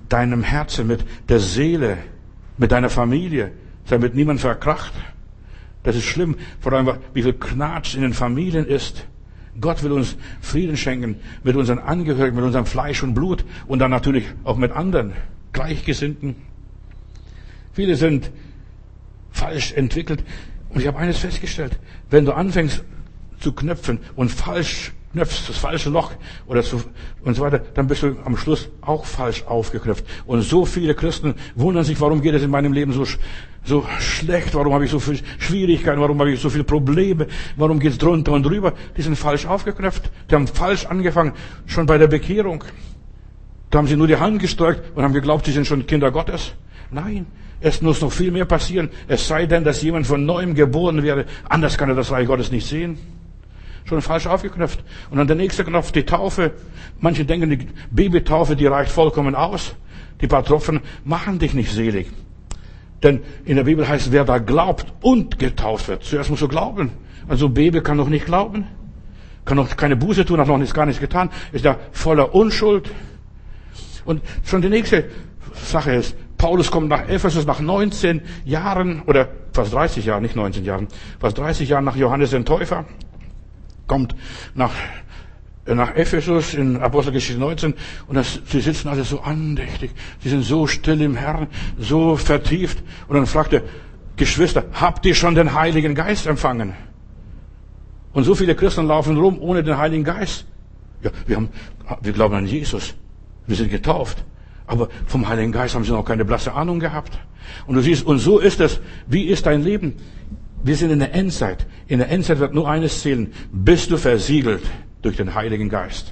deinem Herzen, mit der Seele, mit deiner Familie, damit niemand verkracht. Das ist schlimm, vor allem, wie viel Knatsch in den Familien ist. Gott will uns Frieden schenken mit unseren Angehörigen, mit unserem Fleisch und Blut und dann natürlich auch mit anderen Gleichgesinnten. Viele sind falsch entwickelt. Und ich habe eines festgestellt. Wenn du anfängst zu knöpfen und falsch knöpfst, das falsche Loch und so weiter, dann bist du am Schluss auch falsch aufgeknöpft. Und so viele Christen wundern sich, warum geht es in meinem Leben so schlecht, warum habe ich so viele Schwierigkeiten, warum habe ich so viele Probleme, warum geht es drunter und drüber. Die sind falsch aufgeknöpft. Die haben falsch angefangen, schon bei der Bekehrung. Da haben sie nur die Hand gestreckt und haben geglaubt, sie sind schon Kinder Gottes. Nein, es muss noch viel mehr passieren. Es sei denn, dass jemand von Neuem geboren wäre. Anders kann er das Reich Gottes nicht sehen. Schon falsch aufgeknöpft. Und dann der nächste Knopf, die Taufe. Manche denken, die Babytaufe, die reicht vollkommen aus. Die paar Tropfen machen dich nicht selig. Denn in der Bibel heißt, wer da glaubt und getauft wird. Zuerst musst du glauben. Also Baby kann noch nicht glauben. Kann noch keine Buße tun, hat noch gar nichts getan. Ist ja voller Unschuld. Und schon die nächste Sache ist, Paulus kommt nach Ephesus nach 19 Jahren, oder fast 30 Jahren, nicht 19 Jahren, fast 30 Jahren nach Johannes den Täufer, kommt nach Ephesus in Apostelgeschichte 19 und sie sitzen alle so andächtig, sie sind so still im Herrn, so vertieft und dann fragt er, Geschwister, habt ihr schon den Heiligen Geist empfangen? Und so viele Christen laufen rum ohne den Heiligen Geist. Ja, wir glauben an Jesus, wir sind getauft. Aber vom Heiligen Geist haben sie noch keine blasse Ahnung gehabt. Und du siehst, und so ist es. Wie ist dein Leben? Wir sind in der Endzeit. In der Endzeit wird nur eines zählen. Bist du versiegelt durch den Heiligen Geist?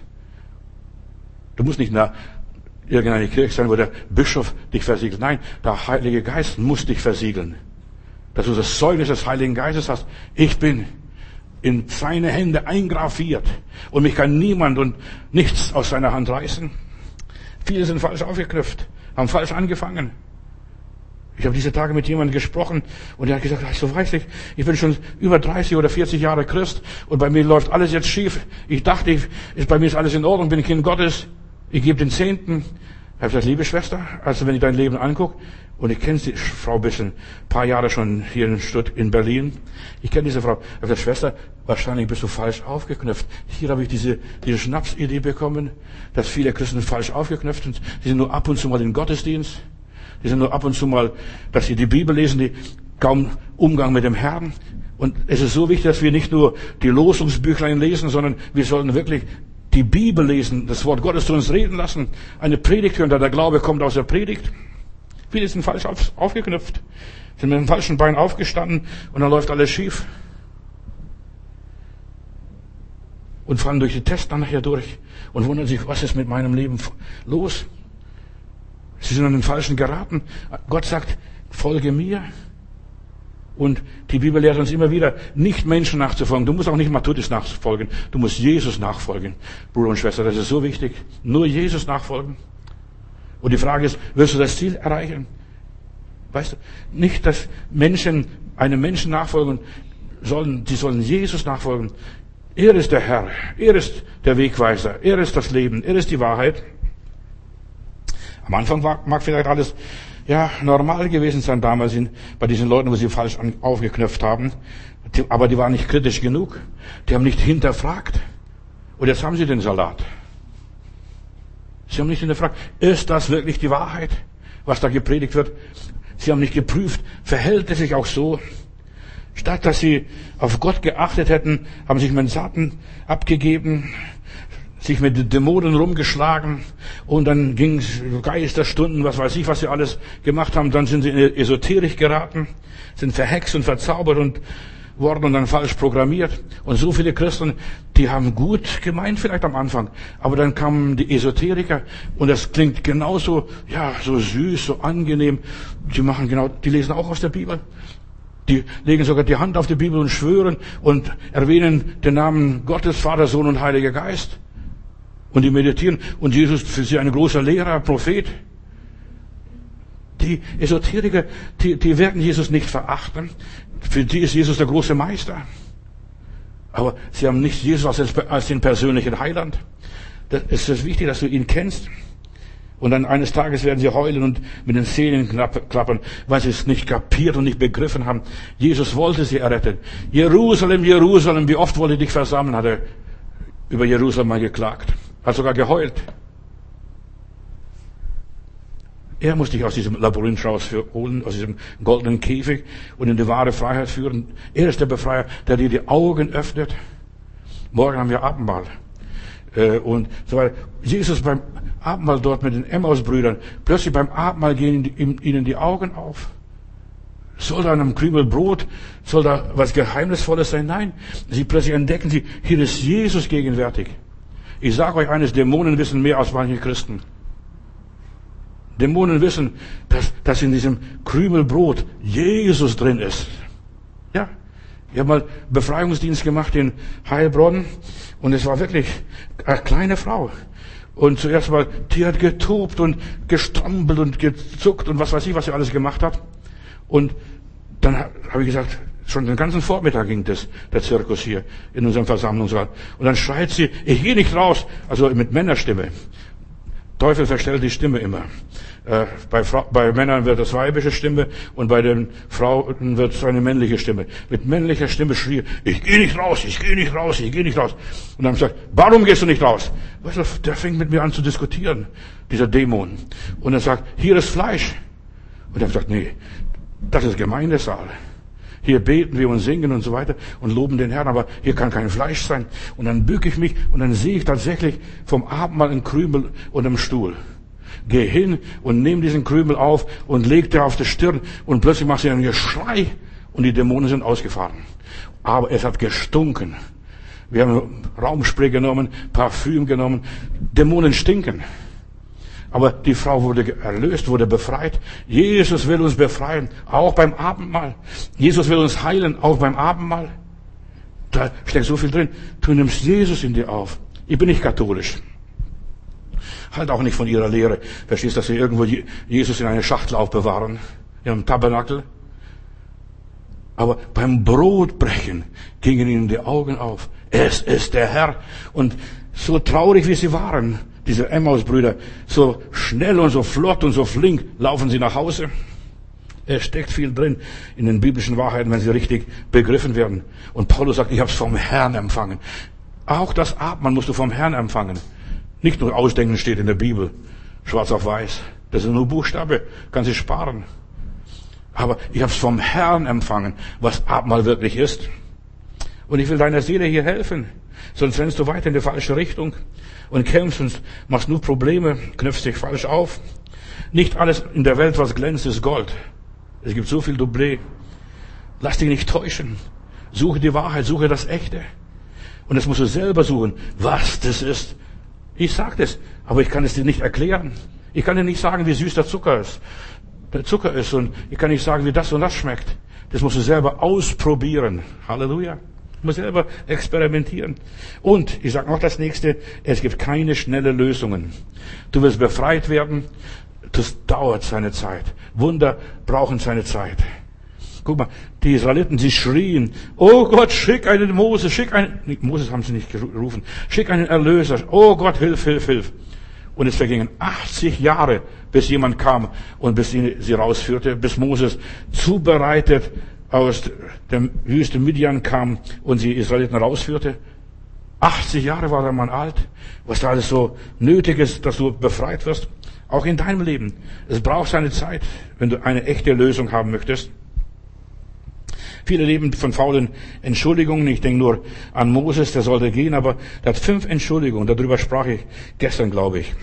Du musst nicht nach irgendeiner Kirche sein, wo der Bischof dich versiegelt. Nein, der Heilige Geist muss dich versiegeln. Dass du das Zeugnis des Heiligen Geistes hast. Ich bin in seine Hände eingraviert. Und mich kann niemand und nichts aus seiner Hand reißen. Viele sind falsch aufgeknüpft, haben falsch angefangen. Ich habe diese Tage mit jemandem gesprochen und er hat gesagt, so weiß ich bin schon über 30 oder 40 Jahre Christ und bei mir läuft alles jetzt schief. Ich dachte, bei mir ist alles in Ordnung, bin Kind Gottes, ich gebe den Zehnten. Ich habe gesagt, liebe Schwester, also wenn ich dein Leben angucke, und ich kenne die Frau ein bisschen, ein paar Jahre schon hier in Berlin, ich kenne diese Frau. Ich habe gesagt, Schwester, wahrscheinlich bist du falsch aufgeknüpft. Hier habe ich diese Schnapsidee bekommen, dass viele Christen falsch aufgeknüpft sind. Die sind nur ab und zu mal in Gottesdienst. Die sind nur ab und zu mal, dass sie die Bibel lesen, die kaum Umgang mit dem Herrn. Und es ist so wichtig, dass wir nicht nur die Losungsbüchlein lesen, sondern wir sollten wirklich die Bibel lesen, das Wort Gottes zu uns reden lassen, eine Predigt hören, da der Glaube kommt aus der Predigt. Viele sind falsch aufgeknüpft, sind mit dem falschen Bein aufgestanden und dann läuft alles schief. Und fallen durch die Tests dann nachher durch und wundern sich, was ist mit meinem Leben los? Sie sind an den Falschen geraten. Gott sagt, folge mir. Und die Bibel lehrt uns immer wieder, nicht Menschen nachzufolgen. Du musst auch nicht Matthäus nachfolgen. Du musst Jesus nachfolgen. Bruder und Schwester, das ist so wichtig. Nur Jesus nachfolgen. Und die Frage ist, wirst du das Ziel erreichen? Weißt du, nicht, dass Menschen einem Menschen nachfolgen sollen, sie sollen Jesus nachfolgen. Er ist der Herr, er ist der Wegweiser, er ist das Leben, er ist die Wahrheit. Am Anfang mag vielleicht alles normal gewesen sein damals bei diesen Leuten, wo sie falsch aufgeknöpft haben. Aber die waren nicht kritisch genug. Die haben nicht hinterfragt. Und jetzt haben sie den Salat. Sie haben nicht hinterfragt, ist das wirklich die Wahrheit, was da gepredigt wird? Sie haben nicht geprüft, verhält es sich auch so? Statt dass sie auf Gott geachtet hätten, haben sich mit Satan abgegeben, sich mit Dämonen rumgeschlagen und dann ging es Geisterstunden, was weiß ich, was sie alles gemacht haben. Dann sind sie in Esoterik geraten, sind verhext und verzaubert und worden und dann falsch programmiert. Und so viele Christen, die haben gut gemeint vielleicht am Anfang, aber dann kamen die Esoteriker und das klingt genauso, so süß, so angenehm. Die lesen auch aus der Bibel. Die legen sogar die Hand auf die Bibel und schwören und erwähnen den Namen Gottes, Vater, Sohn und Heiliger Geist. Und die meditieren. Und Jesus für sie ein großer Lehrer, Prophet. Die Esoteriker, die werden Jesus nicht verachten. Für die ist Jesus der große Meister. Aber sie haben nicht Jesus als den persönlichen Heiland. Es ist wichtig, dass du ihn kennst. Und dann eines Tages werden sie heulen und mit den Zähnen klappern, weil sie es nicht kapiert und nicht begriffen haben. Jesus wollte sie erretten. Jerusalem, Jerusalem, wie oft wollte ich dich versammeln, hat er über Jerusalem mal geklagt. Hat sogar geheult. Er muss dich aus diesem Labyrinth rausholen, aus diesem goldenen Käfig und in die wahre Freiheit führen. Er ist der Befreier, der dir die Augen öffnet. Morgen haben wir Abendmahl. Und so weiter. Jesus beim Abendmahl dort mit den Emmaus-Brüdern, plötzlich beim Abendmahl gehen ihnen die Augen auf. Soll da an einem Krümel Brot, soll da was Geheimnisvolles sein? Nein. Sie plötzlich entdecken sie, hier ist Jesus gegenwärtig. Ich sage euch eines, Dämonen wissen mehr als manche Christen. Dämonen wissen, dass in diesem Krümel Brot Jesus drin ist. Ja. Ich habe mal Befreiungsdienst gemacht in Heilbronn und es war wirklich eine kleine Frau. Und zuerst mal, die hat getobt und gestrampelt und gezuckt und was weiß ich, was sie alles gemacht hat. Und dann habe ich gesagt, schon den ganzen Vormittag ging der Zirkus hier in unserem Versammlungsrat. Und dann schreit sie, ich gehe nicht raus, also mit Männerstimme. Teufel verstellt die Stimme immer. Bei Männern wird das weibische Stimme und bei den Frauen wird es eine männliche Stimme. Mit männlicher Stimme schrie, ich gehe nicht raus, ich gehe nicht raus, ich gehe nicht raus. Und dann habe ich gesagt, warum gehst du nicht raus? Weißt du, der fängt mit mir an zu diskutieren, dieser Dämon. Und er sagt, hier ist Fleisch. Und er hat gesagt, nee, das ist Gemeindesaal. Hier beten wir und singen und so weiter und loben den Herrn, aber hier kann kein Fleisch sein. Und dann bücke ich mich und dann sehe ich tatsächlich vom Abendmahl einen Krümel unterm Stuhl. Geh hin und nehme diesen Krümel auf und leg dir auf die Stirn und plötzlich macht sie einen Geschrei und die Dämonen sind ausgefahren. Aber es hat gestunken. Wir haben Raumspray genommen, Parfüm genommen. Dämonen stinken. Aber die Frau wurde erlöst, wurde befreit. Jesus will uns befreien, auch beim Abendmahl. Jesus will uns heilen, auch beim Abendmahl. Da steckt so viel drin. Du nimmst Jesus in dir auf. Ich bin nicht katholisch. Halt auch nicht von ihrer Lehre. Verstehst du, dass sie irgendwo Jesus in eine Schachtel aufbewahren? In einem Tabernakel? Aber beim Brotbrechen gingen ihnen die Augen auf. Es ist der Herr. Und so traurig wie sie waren, diese Emmaus-Brüder, so schnell und so flott und so flink laufen sie nach Hause. Es steckt viel drin in den biblischen Wahrheiten, wenn sie richtig begriffen werden. Und Paulus sagt, ich habe es vom Herrn empfangen. Auch das Abendmahl musst du vom Herrn empfangen. Nicht nur ausdenken steht in der Bibel, schwarz auf weiß. Das ist nur Buchstabe, kann sich sparen. Aber ich habe es vom Herrn empfangen, was Abendmahl wirklich ist. Und ich will deiner Seele hier helfen. Sonst rennst du weiter in die falsche Richtung und kämpfst und machst nur Probleme, knöpfst dich falsch auf. Nicht alles in der Welt, was glänzt, ist Gold. Es gibt so viel Doublé. Lass dich nicht täuschen. Suche die Wahrheit, suche das Echte. Und das musst du selber suchen, was das ist. Ich sage das, aber ich kann es dir nicht erklären. Ich kann dir nicht sagen, wie süß der Zucker ist. Und ich kann nicht sagen, wie das und das schmeckt. Das musst du selber ausprobieren. Halleluja. Du musst selber experimentieren. Und ich sage noch das Nächste, es gibt keine schnelle Lösungen. Du wirst befreit werden, das dauert seine Zeit. Wunder brauchen seine Zeit. Guck mal, die Israeliten, sie schrien, oh Gott, schick einen Moses, Moses haben sie nicht gerufen, schick einen Erlöser, oh Gott, hilf, hilf, hilf. Und es vergingen 80 Jahre, bis jemand kam und bis sie rausführte, bis Moses zubereitet aus der Wüste Midian kam und sie Israeliten rausführte. 80 Jahre war der Mann alt, was da alles so nötig ist, dass du befreit wirst. Auch in deinem Leben. Es braucht seine Zeit, wenn du eine echte Lösung haben möchtest. Viele leben von faulen Entschuldigungen. Ich denke nur an Moses, der sollte gehen, aber der hat 5 Entschuldigungen. Darüber sprach ich gestern, glaube ich.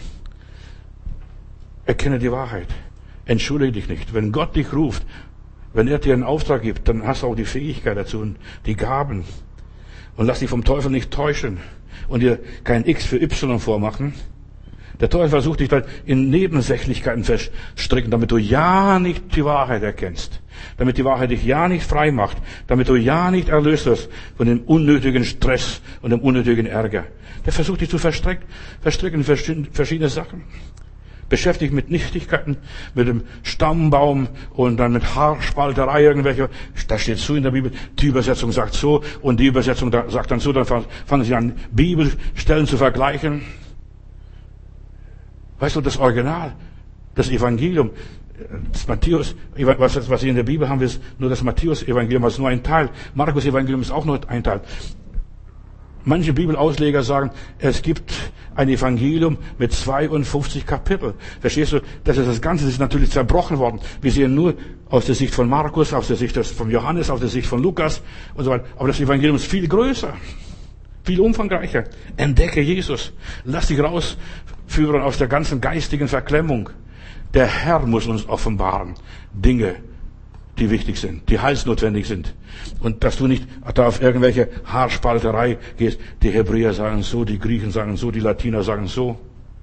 Erkenne die Wahrheit. Entschuldige dich nicht. Wenn Gott dich ruft, wenn er dir einen Auftrag gibt, dann hast du auch die Fähigkeit dazu und die Gaben. Und lass dich vom Teufel nicht täuschen und dir kein X für Y vormachen. Der Teufel versucht dich dann in Nebensächlichkeiten verstricken, damit du ja nicht die Wahrheit erkennst. Damit die Wahrheit dich ja nicht frei macht. Damit du ja nicht erlöst wirst von dem unnötigen Stress und dem unnötigen Ärger. Der versucht dich zu verstricken in verschiedene Sachen. Beschäftigt mit Nichtigkeiten, mit dem Stammbaum und dann mit Haarspalterei irgendwelche. Da steht so in der Bibel, die Übersetzung sagt so und die Übersetzung sagt dann so. Dann fangen sie an, Bibelstellen zu vergleichen. Weißt du, das Original, das Evangelium, das Matthäus, was Sie in der Bibel haben, ist nur das Matthäus-Evangelium, das ist nur ein Teil. Markus-Evangelium ist auch nur ein Teil. Manche Bibelausleger sagen, es gibt ein Evangelium mit 52 Kapitel. Verstehst du? Das Ganze ist natürlich zerbrochen worden. Wir sehen nur aus der Sicht von Markus, aus der Sicht von Johannes, aus der Sicht von Lukas und so weiter. Aber das Evangelium ist viel größer, viel umfangreicher. Entdecke Jesus. Lass dich rausführen aus der ganzen geistigen Verklemmung. Der Herr muss uns offenbaren Dinge, die wichtig sind, die heilsnotwendig sind. Und dass du nicht da auf irgendwelche Haarspalterei gehst. Die Hebräer sagen so, die Griechen sagen so, die Latiner sagen so.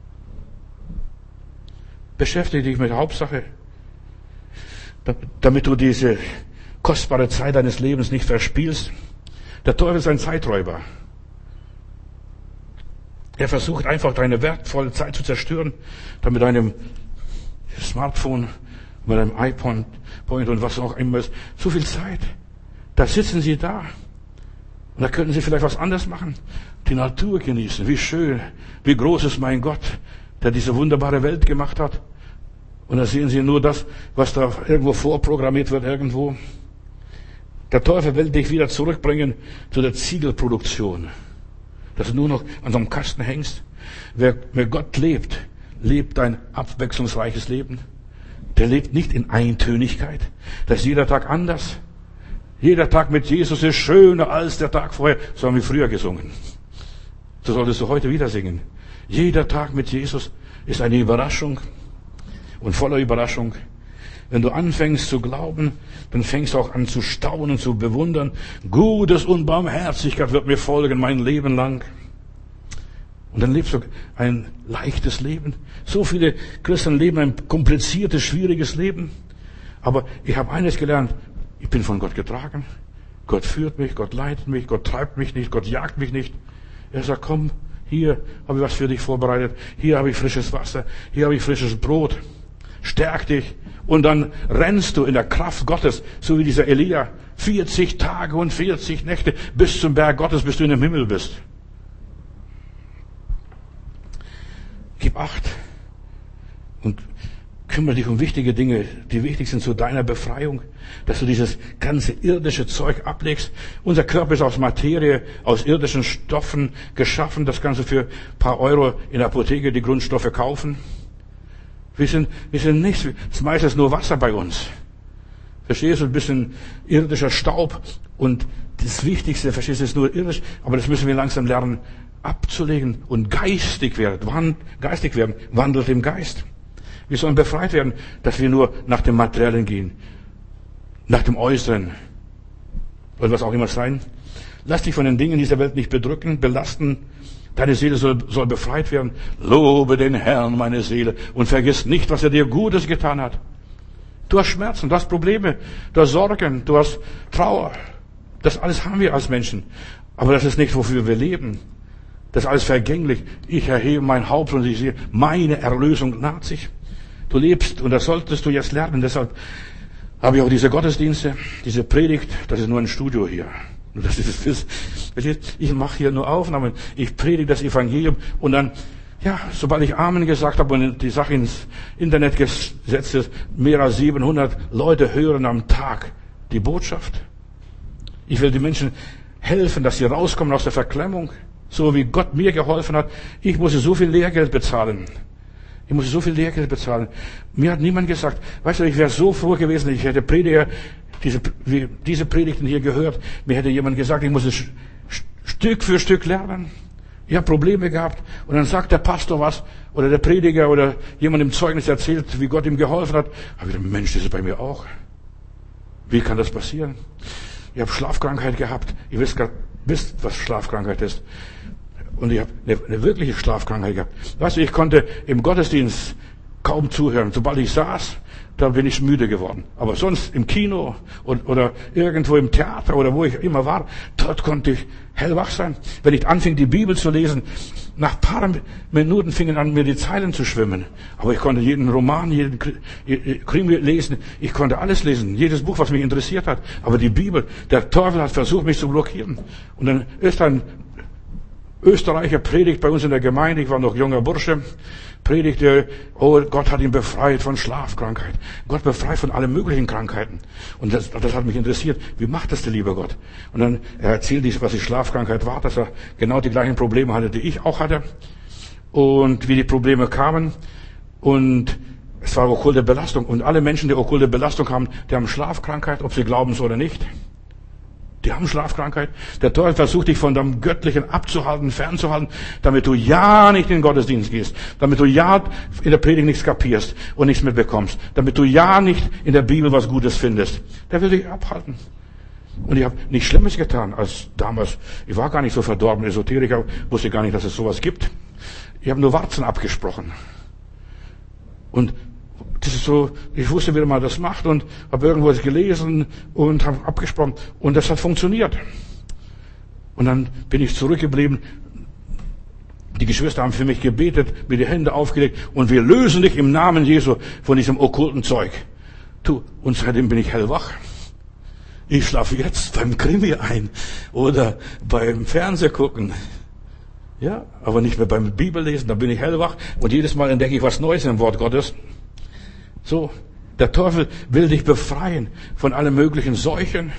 Beschäftige dich mit der Hauptsache, damit du diese kostbare Zeit deines Lebens nicht verspielst. Der Teufel ist ein Zeiträuber. Er versucht einfach deine wertvolle Zeit zu zerstören, damit deinem Smartphone, mit einem iPod und was auch immer ist. So viel Zeit. Da sitzen Sie da. Und da könnten Sie vielleicht was anderes machen. Die Natur genießen. Wie schön, wie groß ist mein Gott, der diese wunderbare Welt gemacht hat. Und da sehen Sie nur das, was da irgendwo vorprogrammiert wird, irgendwo. Der Teufel will dich wieder zurückbringen zu der Ziegelproduktion. Dass du nur noch an so einem Kasten hängst. Wer Gott lebt, lebt ein abwechslungsreiches Leben. Der lebt nicht in Eintönigkeit. Das ist jeder Tag anders. Jeder Tag mit Jesus ist schöner als der Tag vorher. So haben wir früher gesungen. So solltest du heute wieder singen. Jeder Tag mit Jesus ist eine Überraschung und voller Überraschung. Wenn du anfängst zu glauben, dann fängst du auch an zu staunen, zu bewundern. Gutes und Barmherzigkeit wird mir folgen mein Leben lang. Und dann lebst du ein leichtes Leben. So viele Christen leben ein kompliziertes, schwieriges Leben. Aber ich habe eines gelernt. Ich bin von Gott getragen. Gott führt mich, Gott leitet mich, Gott treibt mich nicht, Gott jagt mich nicht. Er sagt, komm, hier habe ich was für dich vorbereitet. Hier habe ich frisches Wasser. Hier habe ich frisches Brot. Stärk dich. Und dann rennst du in der Kraft Gottes, so wie dieser Elia. 40 Tage und 40 Nächte bis zum Berg Gottes, bis du in dem Himmel bist. Gib Acht und kümmere dich um wichtige Dinge, die wichtig sind zu deiner Befreiung, dass du dieses ganze irdische Zeug ablegst. Unser Körper ist aus Materie, aus irdischen Stoffen geschaffen. Das kannst du für ein paar Euro in der Apotheke die Grundstoffe kaufen. Wir sind nichts, das meiste ist nur Wasser bei uns. Verstehst du, ein bisschen irdischer Staub und das Wichtigste, verstehst du, ist nur irdisch, aber das müssen wir langsam lernen abzulegen und geistig werden, wandelt im Geist. Wir sollen befreit werden, dass wir nur nach dem Materiellen gehen, nach dem Äußeren oder was auch immer sein. Lass dich von den Dingen dieser Welt nicht bedrücken, belasten. Deine Seele soll befreit werden. Lobe den Herrn, meine Seele, und vergiss nicht, was er dir Gutes getan hat. Du hast Schmerzen, du hast Probleme, du hast Sorgen, du hast Trauer. Das alles haben wir als Menschen. Aber das ist nicht, wofür wir leben. Das ist alles vergänglich. Ich erhebe mein Haupt und ich sehe, meine Erlösung naht sich. Du lebst, und das solltest du jetzt lernen. Deshalb habe ich auch diese Gottesdienste, diese Predigt. Das ist nur ein Studio hier. Ich mache hier nur Aufnahmen. Ich predige das Evangelium. Und dann, sobald ich Amen gesagt habe und die Sache ins Internet gesetzt ist, mehr als 700 Leute hören am Tag die Botschaft. Ich will den Menschen helfen, dass sie rauskommen aus der Verklemmung. So wie Gott mir geholfen hat. Ich musste so viel Lehrgeld bezahlen. Mir hat niemand gesagt, weißt du, ich wäre so froh gewesen, ich hätte Prediger, diese Predigten hier gehört. Mir hätte jemand gesagt, ich muss es Stück für Stück lernen. Ich habe Probleme gehabt. Und dann sagt der Pastor was, oder der Prediger, oder jemand im Zeugnis erzählt, wie Gott ihm geholfen hat. Aber ich dachte, Mensch, das ist bei mir auch. Wie kann das passieren? Ich habe Schlafkrankheit gehabt. Ihr wisst, was Schlafkrankheit ist. Und ich habe eine wirkliche Schlafkrankheit gehabt. Weißt du, ich konnte im Gottesdienst kaum zuhören. Sobald ich saß, da bin ich müde geworden. Aber sonst im Kino oder irgendwo im Theater oder wo ich immer war, dort konnte ich hellwach sein. Wenn ich anfing, die Bibel zu lesen, nach ein paar Minuten fingen an, mir die Zeilen zu schwimmen. Aber ich konnte jeden Roman, jeden Krimi lesen. Ich konnte alles lesen. Jedes Buch, was mich interessiert hat. Aber die Bibel, der Teufel hat versucht, mich zu blockieren. Und dann ist ein Österreicher predigt bei uns in der Gemeinde, ich war noch junger Bursche, predigte, oh, Gott hat ihn befreit von Schlafkrankheit. Gott befreit von allen möglichen Krankheiten. Und das hat mich interessiert. Wie macht das der liebe Gott? Und dann er erzählt was die Schlafkrankheit war, dass er genau die gleichen Probleme hatte, die ich auch hatte. Und wie die Probleme kamen. Und es war okkulte Belastung. Und alle Menschen, die okkulte Belastung haben, die haben Schlafkrankheit, ob sie glauben es oder nicht. Die haben Schlafkrankheit. Der Teufel versucht dich von dem Göttlichen abzuhalten, fernzuhalten, damit du ja nicht in den Gottesdienst gehst, damit du ja in der Predigt nichts kapierst und nichts mitbekommst, damit du ja nicht in der Bibel was Gutes findest. Der will dich abhalten. Und ich habe nichts Schlimmes getan als damals. Ich war gar nicht so verdorben Esoteriker, wusste gar nicht, dass es sowas gibt. Ich habe nur Warzen abgesprochen. Und das ist so, ich wusste, wie man das macht und habe irgendwo was gelesen und habe abgesprochen und das hat funktioniert. Und dann bin ich zurückgeblieben. Die Geschwister haben für mich gebetet, mir die Hände aufgelegt und wir lösen dich im Namen Jesu von diesem okkulten Zeug. Und seitdem bin ich hellwach. Ich schlafe jetzt beim Krimi ein oder beim Fernsehgucken. Ja, aber nicht mehr beim Bibellesen, da bin ich hellwach und jedes Mal entdecke ich was Neues im Wort Gottes. So, der Teufel will dich befreien von allen möglichen Seuchen.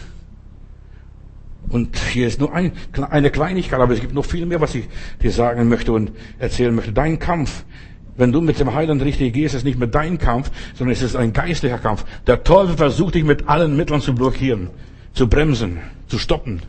Und hier ist nur eine Kleinigkeit, aber es gibt noch viel mehr, was ich dir sagen möchte und erzählen möchte. Dein Kampf, wenn du mit dem Heiland richtig gehst, ist nicht mehr dein Kampf, sondern es ist ein geistlicher Kampf. Der Teufel versucht dich mit allen Mitteln zu blockieren, zu bremsen, zu stoppen.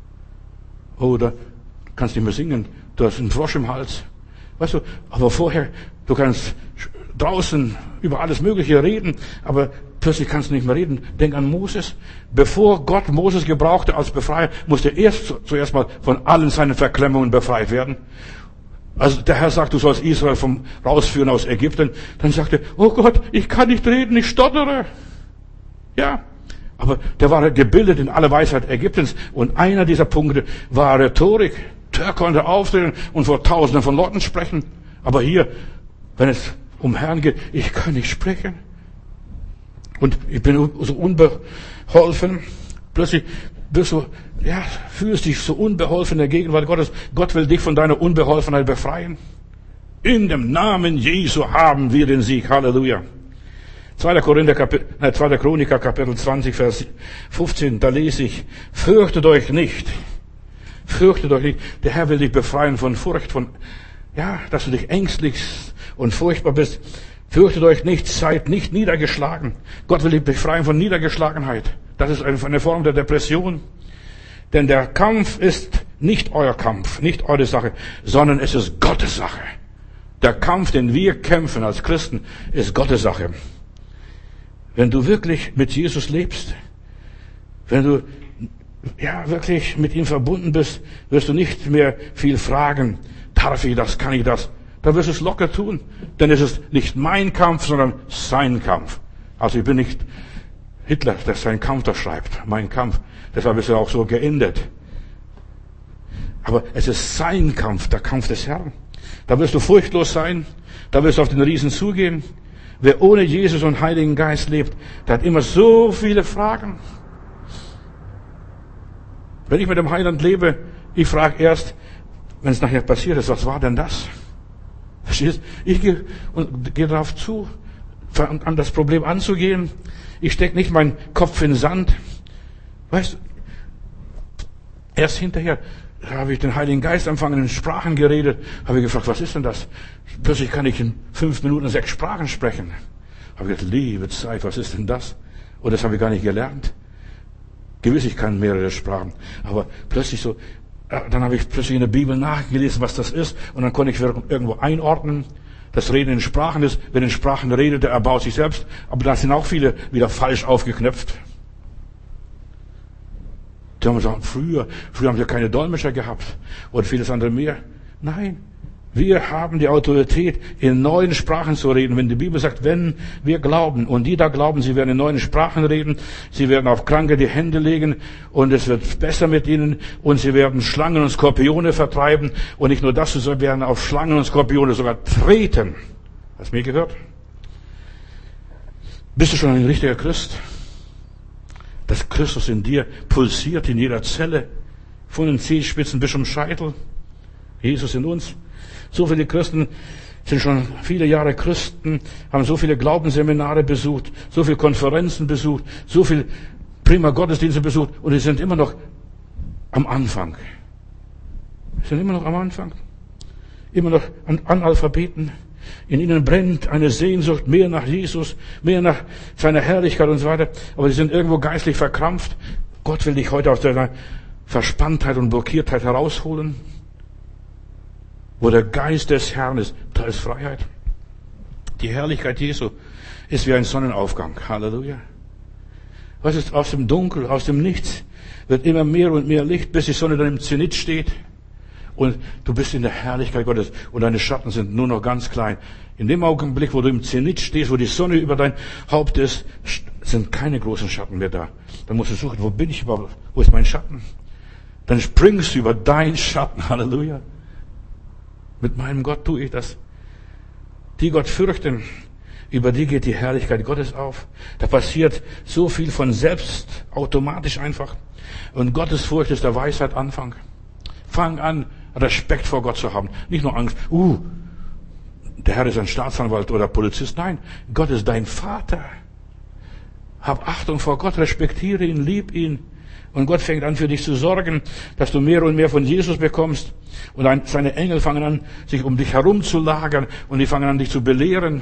Oder kannst nicht mehr singen, du hast einen Frosch im Hals. Weißt du, aber vorher, du kannst draußen über alles Mögliche reden, aber plötzlich kannst du nicht mehr reden. Denk an Moses. Bevor Gott Moses gebrauchte als Befreier, musste er zuerst mal von allen seinen Verklemmungen befreit werden. Also der Herr sagt, du sollst Israel rausführen aus Ägypten. Dann sagte er, oh Gott, ich kann nicht reden, ich stottere. Ja, aber der war gebildet in aller Weisheit Ägyptens. Und einer dieser Punkte war Rhetorik. Der konnte auftreten und vor Tausenden von Leuten sprechen. Aber hier, wenn es um Herrn geht, ich kann nicht sprechen. Und ich bin so unbeholfen. Plötzlich bist du, fühlst dich so unbeholfen in der Gegenwart Gottes. Gott will dich von deiner Unbeholfenheit befreien. In dem Namen Jesu haben wir den Sieg. Halleluja. 2. Chroniker, Kapitel 20, Vers 15, da lese ich, fürchtet euch nicht. Fürchtet euch nicht. Der Herr will dich befreien von Furcht, dass du dich ängstlich und furchtbar bist. Fürchtet euch nicht, seid nicht niedergeschlagen. Gott will dich befreien von Niedergeschlagenheit. Das ist eine Form der Depression. Denn der Kampf ist nicht euer Kampf, nicht eure Sache, sondern es ist Gottes Sache. Der Kampf, den wir kämpfen als Christen, ist Gottes Sache. Wenn du wirklich mit Jesus lebst, wenn du wirklich mit ihm verbunden bist, wirst du nicht mehr viel fragen, darf ich das, kann ich das? Dann wirst du es locker tun, denn es ist nicht mein Kampf, sondern sein Kampf. Also ich bin nicht Hitler, der seinen Kampf da schreibt, mein Kampf. Deshalb ist er auch so geendet. Aber es ist sein Kampf, der Kampf des Herrn. Da wirst du furchtlos sein, da wirst du auf den Riesen zugehen. Wer ohne Jesus und Heiligen Geist lebt, der hat immer so viele Fragen. Wenn ich mit dem Heiland lebe, ich frage erst, wenn es nachher passiert ist, was war denn das? Verstehst? Ich gehe darauf zu, an das Problem anzugehen. Ich stecke nicht meinen Kopf in den Sand. Weißt du, erst hinterher habe ich den Heiligen Geist empfangen, in Sprachen geredet, habe ich gefragt, was ist denn das? Plötzlich kann ich in 5 Minuten 6 Sprachen sprechen. Habe ich gesagt, liebe Zeit, was ist denn das? Und das habe ich gar nicht gelernt. Gewiss, ich kann mehrere Sprachen, aber plötzlich so, dann habe ich plötzlich in der Bibel nachgelesen, was das ist, und dann konnte ich irgendwo einordnen. Das Reden in Sprachen ist, wer in Sprachen redet, der erbaut sich selbst, aber da sind auch viele wieder falsch aufgeknöpft. Die haben gesagt, früher haben wir keine Dolmetscher gehabt oder vieles andere mehr. Nein, wir haben die Autorität, in neuen Sprachen zu reden. Wenn die Bibel sagt, wenn wir glauben, und die da glauben, sie werden in neuen Sprachen reden, sie werden auf Kranke die Hände legen und es wird besser mit ihnen und sie werden Schlangen und Skorpione vertreiben und nicht nur das, sie werden auf Schlangen und Skorpione sogar treten. Hast du mir gehört? Bist du schon ein richtiger Christ? Das Christus in dir pulsiert in jeder Zelle, von den Zehenspitzen bis zum Scheitel. Jesus in uns. So viele Christen sind schon viele Jahre Christen, haben so viele Glaubensseminare besucht, so viele Konferenzen besucht, so viele prima Gottesdienste besucht und die sind immer noch am Anfang. Sie sind immer noch am Anfang. Immer noch Analphabeten. In ihnen brennt eine Sehnsucht mehr nach Jesus, mehr nach seiner Herrlichkeit und so weiter. Aber sie sind irgendwo geistlich verkrampft. Gott will dich heute aus deiner Verspanntheit und Blockiertheit herausholen. Wo der Geist des Herrn ist, da ist Freiheit. Die Herrlichkeit Jesu ist wie ein Sonnenaufgang. Halleluja. Was ist aus dem Dunkel, aus dem Nichts, wird immer mehr und mehr Licht, bis die Sonne dann im Zenit steht. Und du bist in der Herrlichkeit Gottes und deine Schatten sind nur noch ganz klein. In dem Augenblick, wo du im Zenit stehst, wo die Sonne über dein Haupt ist, sind keine großen Schatten mehr da. Dann musst du suchen, wo bin ich überhaupt? Wo ist mein Schatten? Dann springst du über deinen Schatten. Halleluja. Mit meinem Gott tue ich das. Die Gott fürchten, über die geht die Herrlichkeit Gottes auf. Da passiert so viel von selbst, automatisch einfach. Und Gottes Furcht ist der Weisheit Anfang. Fang an, Respekt vor Gott zu haben. Nicht nur Angst, der Herr ist ein Staatsanwalt oder Polizist. Nein, Gott ist dein Vater. Hab Achtung vor Gott, respektiere ihn, lieb ihn. Und Gott fängt an, für dich zu sorgen, dass du mehr und mehr von Jesus bekommst. Und seine Engel fangen an, sich um dich herum zu lagern. Und die fangen an, dich zu belehren.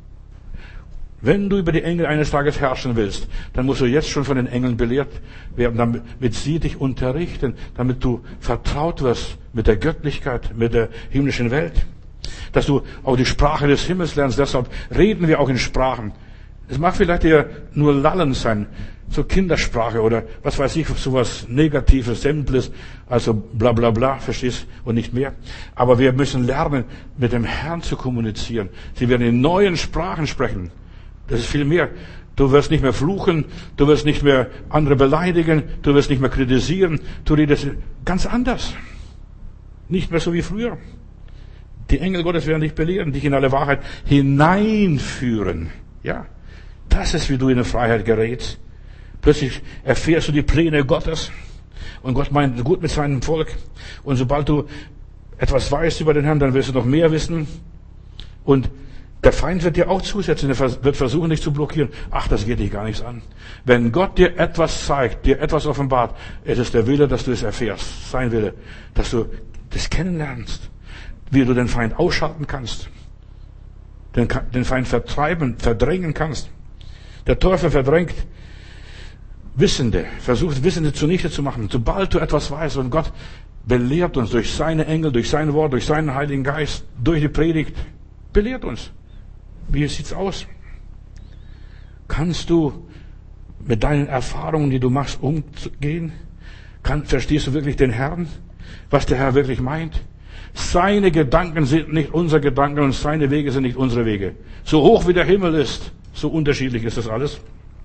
Wenn du über die Engel eines Tages herrschen willst, dann musst du jetzt schon von den Engeln belehrt werden, damit sie dich unterrichten, damit du vertraut wirst mit der Göttlichkeit, mit der himmlischen Welt. Dass du auch die Sprache des Himmels lernst, deshalb reden wir auch in Sprachen. Es mag vielleicht ja nur Lallen sein, so Kindersprache oder was weiß ich, sowas Negatives, Simples, also bla bla bla, verstehst, und nicht mehr. Aber wir müssen lernen, mit dem Herrn zu kommunizieren. Sie werden in neuen Sprachen sprechen. Das ist viel mehr. Du wirst nicht mehr fluchen, du wirst nicht mehr andere beleidigen, du wirst nicht mehr kritisieren, du redest ganz anders. Nicht mehr so wie früher. Die Engel Gottes werden dich belehren, dich in alle Wahrheit hineinführen. Ja, das ist, wie du in eine Freiheit gerätst. Plötzlich erfährst du die Pläne Gottes und Gott meint gut mit seinem Volk. Und sobald du etwas weißt über den Herrn, dann wirst du noch mehr wissen. Und der Feind wird dir auch zusetzen, er wird versuchen, dich zu blockieren. Ach, das geht dich gar nichts an. Wenn Gott dir etwas zeigt, dir etwas offenbart, es ist der Wille, dass du es erfährst. Sein Wille, dass du das kennenlernst. Wie du den Feind ausschalten kannst. Den Feind vertreiben, verdrängen kannst. Der Teufel verdrängt Wissende, versucht Wissende zunichte zu machen. Sobald du etwas weißt und Gott belehrt uns durch seine Engel, durch sein Wort, durch seinen Heiligen Geist, durch die Predigt, belehrt uns. Wie sieht's aus? Kannst du mit deinen Erfahrungen, die du machst, umgehen? Verstehst du wirklich den Herrn? Was der Herr wirklich meint? Seine Gedanken sind nicht unsere Gedanken und seine Wege sind nicht unsere Wege. So hoch wie der Himmel ist, so unterschiedlich ist das alles.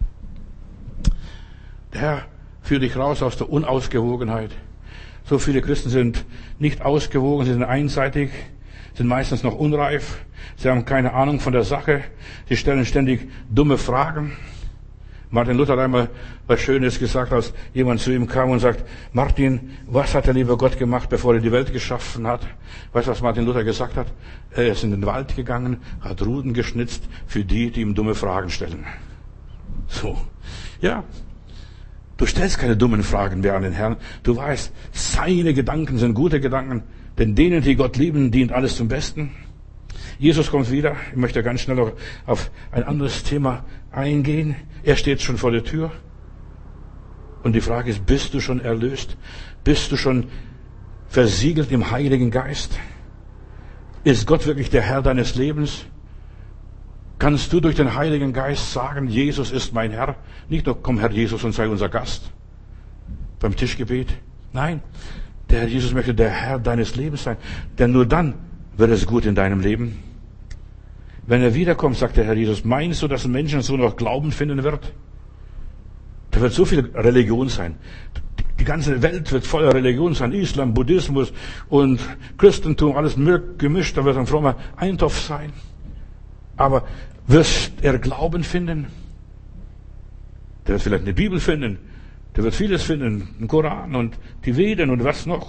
Der Herr führt dich raus aus der Unausgewogenheit. So viele Christen sind nicht ausgewogen, sie sind einseitig, sind meistens noch unreif. Sie haben keine Ahnung von der Sache. Sie stellen ständig dumme Fragen. Martin Luther hat einmal was Schönes gesagt, als jemand zu ihm kam und sagt, Martin, was hat der liebe Gott gemacht, bevor er die Welt geschaffen hat? Weißt du, was Martin Luther gesagt hat? Er ist in den Wald gegangen, hat Ruten geschnitzt für die, die ihm dumme Fragen stellen. So. Ja. Du stellst keine dummen Fragen mehr an den Herrn. Du weißt, seine Gedanken sind gute Gedanken. Denn denen, die Gott lieben, dient alles zum Besten. Jesus kommt wieder. Ich möchte ganz schnell noch auf ein anderes Thema eingehen. Er steht schon vor der Tür. Und die Frage ist, bist du schon erlöst? Bist du schon versiegelt im Heiligen Geist? Ist Gott wirklich der Herr deines Lebens? Kannst du durch den Heiligen Geist sagen, Jesus ist mein Herr? Nicht nur, komm Herr Jesus und sei unser Gast beim Tischgebet. Nein, der Herr Jesus möchte der Herr deines Lebens sein. Denn nur dann wird es gut in deinem Leben. Wenn er wiederkommt, sagt der Herr Jesus, meinst du, dass ein Mensch so noch Glauben finden wird? Da wird so viel Religion sein. Die ganze Welt wird voller Religion sein. Islam, Buddhismus und Christentum, alles gemischt. Da wird ein frommer Eintopf sein. Aber wirst er Glauben finden? Der wird vielleicht eine Bibel finden. Der wird vieles finden. Den Koran und die Veden und was noch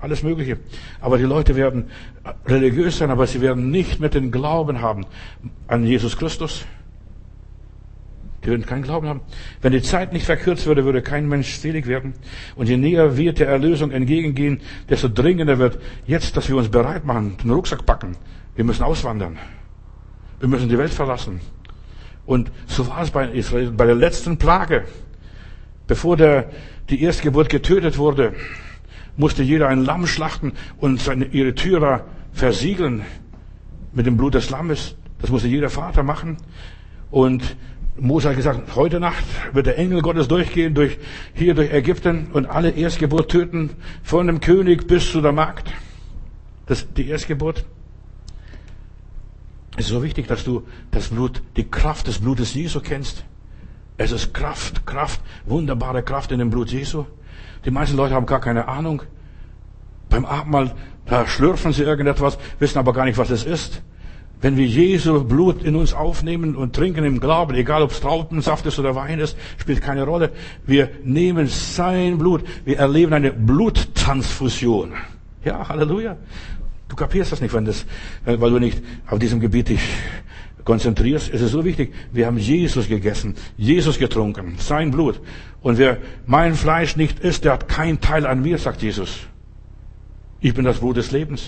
alles Mögliche. Aber die Leute werden religiös sein, aber sie werden nicht mehr den Glauben haben an Jesus Christus. Die würden keinen Glauben haben. Wenn die Zeit nicht verkürzt würde, würde kein Mensch selig werden. Und je näher wir der Erlösung entgegengehen, desto dringender wird jetzt, dass wir uns bereit machen, den Rucksack packen. Wir müssen auswandern. Wir müssen die Welt verlassen. Und so war es bei Israel, bei der letzten Plage. Bevor die Erstgeburt getötet wurde, musste jeder ein Lamm schlachten und ihre Tür versiegeln mit dem Blut des Lammes. Das musste jeder Vater machen. Und Mose hat gesagt, heute Nacht wird der Engel Gottes durchgehen durch Ägypten und alle Erstgeburt töten, von dem König bis zu der Magd. Die Erstgeburt. Es ist so wichtig, dass du die Kraft des Blutes Jesu kennst. Es ist Kraft, wunderbare Kraft in dem Blut Jesu. Die meisten Leute haben gar keine Ahnung. Beim Abendmahl, da schlürfen sie irgendetwas, wissen aber gar nicht, was es ist. Wenn wir Jesu Blut in uns aufnehmen und trinken im Glauben, egal ob es Traubensaft ist oder Wein ist, spielt keine Rolle. Wir nehmen sein Blut. Wir erleben eine Bluttransfusion. Ja, Halleluja. Du kapierst das nicht, weil du nicht auf diesem Gebiet dich konzentrierst. Es ist so wichtig. Wir haben Jesus gegessen, Jesus getrunken, sein Blut. Und wer mein Fleisch nicht isst, der hat keinen Teil an mir, sagt Jesus. Ich bin das Brot des Lebens.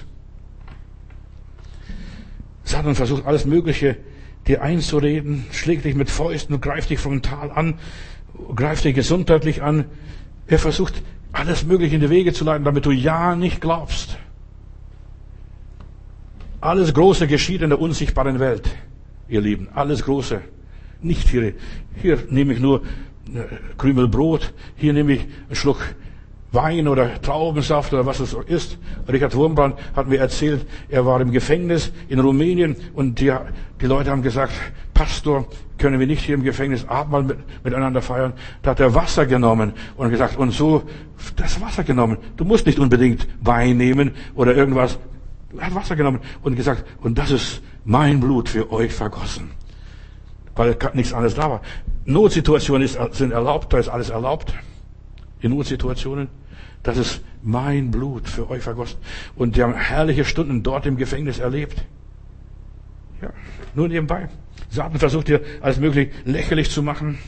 Satan versucht alles Mögliche dir einzureden, schlägt dich mit Fäusten und greift dich frontal an, greift dich gesundheitlich an. Er versucht alles Mögliche in die Wege zu leiten, damit du ja nicht glaubst. Alles Große geschieht in der unsichtbaren Welt, ihr Lieben. Alles Große. Nicht hier. Hier nehme ich nur Krümel Brot, hier nehme ich einen Schluck Wein oder Traubensaft oder was es ist. Richard Wurmbrand hat mir erzählt, er war im Gefängnis in Rumänien und die Leute haben gesagt, Pastor, können wir nicht hier im Gefängnis Abendmahl miteinander feiern? Da hat er Wasser genommen und gesagt, und so, das Wasser genommen. Du musst nicht unbedingt Wein nehmen oder irgendwas. Er hat Wasser genommen und gesagt, und das ist mein Blut für euch vergossen. Weil nichts anderes da war. Notsituationen sind erlaubt, da ist alles erlaubt. In Notsituationen. Das ist mein Blut für euch vergossen. Und die haben herrliche Stunden dort im Gefängnis erlebt. Ja, nur nebenbei. Satan versucht dir alles möglich lächerlich zu machen.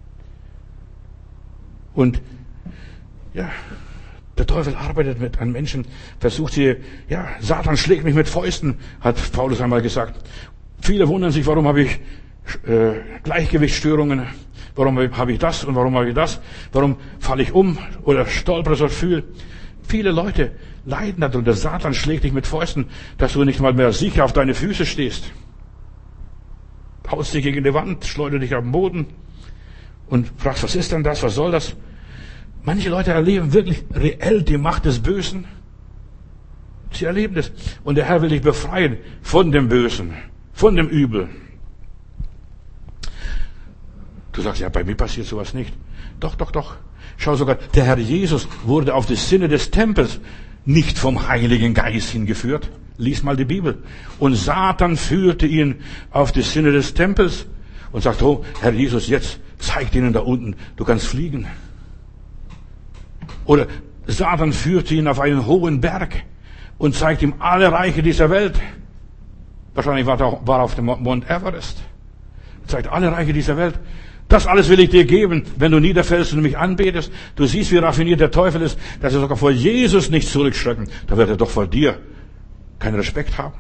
Und ja, der Teufel arbeitet mit einem Menschen, versucht sie, ja, Satan schlägt mich mit Fäusten, hat Paulus einmal gesagt. Viele wundern sich, warum habe ich Gleichgewichtsstörungen, warum habe ich das und warum habe ich das, warum falle ich um oder stolpere so viel. Viele Leute leiden darunter. Satan schlägt dich mit Fäusten, dass du nicht mal mehr sicher auf deine Füße stehst. Haust dich gegen die Wand, schleudert dich auf den Boden und fragst, was ist denn das, was soll das? Manche Leute erleben wirklich reell die Macht des Bösen. Sie erleben das. Und der Herr will dich befreien von dem Bösen, von dem Übel. Du sagst, ja, bei mir passiert sowas nicht. Doch. Schau sogar, der Herr Jesus wurde auf die Sinne des Tempels nicht vom Heiligen Geist hingeführt. Lies mal die Bibel. Und Satan führte ihn auf die Sinne des Tempels und sagt, oh, Herr Jesus, jetzt zeigt ihnen da unten, du kannst fliegen. Oder Satan führte ihn auf einen hohen Berg und zeigt ihm alle Reiche dieser Welt. Wahrscheinlich war er auf dem Mount Everest. Zeigt alle Reiche dieser Welt. Das alles will ich dir geben, wenn du niederfällst und mich anbetest. Du siehst, wie raffiniert der Teufel ist, dass er sogar vor Jesus nicht zurückschrecken. Da wird er doch vor dir keinen Respekt haben.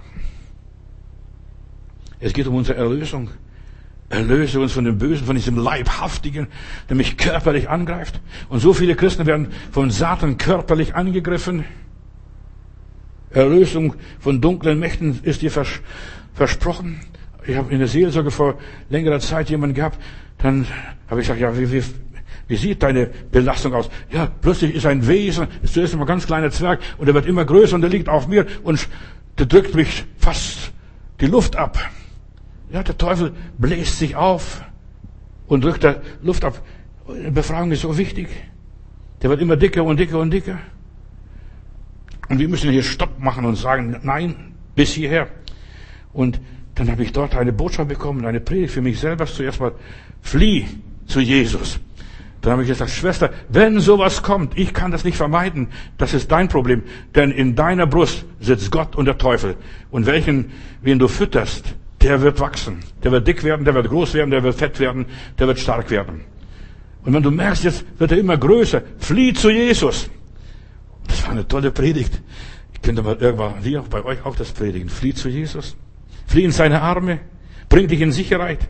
Es geht um unsere Erlösung. Erlöse uns von dem Bösen, von diesem Leibhaftigen, der mich körperlich angreift. Und so viele Christen werden von Satan körperlich angegriffen. Erlösung von dunklen Mächten ist dir versprochen. Ich habe in der Seelsorge vor längerer Zeit jemanden gehabt, dann habe ich gesagt, ja, wie sieht deine Belastung aus? Ja, plötzlich ist ein Wesen, ist zuerst immer ein ganz kleiner Zwerg und er wird immer größer und er liegt auf mir und der drückt mich fast die Luft ab. Ja, der Teufel bläst sich auf und drückt der Luft ab. Befreiung ist so wichtig. Der wird immer dicker und dicker und dicker. Und wir müssen hier Stopp machen und sagen, nein, bis hierher. Und dann habe ich dort eine Botschaft bekommen, eine Predigt für mich selber. Zuerst mal, flieh zu Jesus. Dann habe ich gesagt, Schwester, wenn sowas kommt, ich kann das nicht vermeiden. Das ist dein Problem. Denn in deiner Brust sitzt Gott und der Teufel. Und wen du fütterst, der wird wachsen. Der wird dick werden, der wird groß werden, der wird fett werden, der wird stark werden. Und wenn du merkst, jetzt wird er immer größer, flieh zu Jesus. Das war eine tolle Predigt. Ich könnte mal irgendwann hier bei euch auch das predigen. Flieh zu Jesus. Flieh in seine Arme. Bring dich in Sicherheit.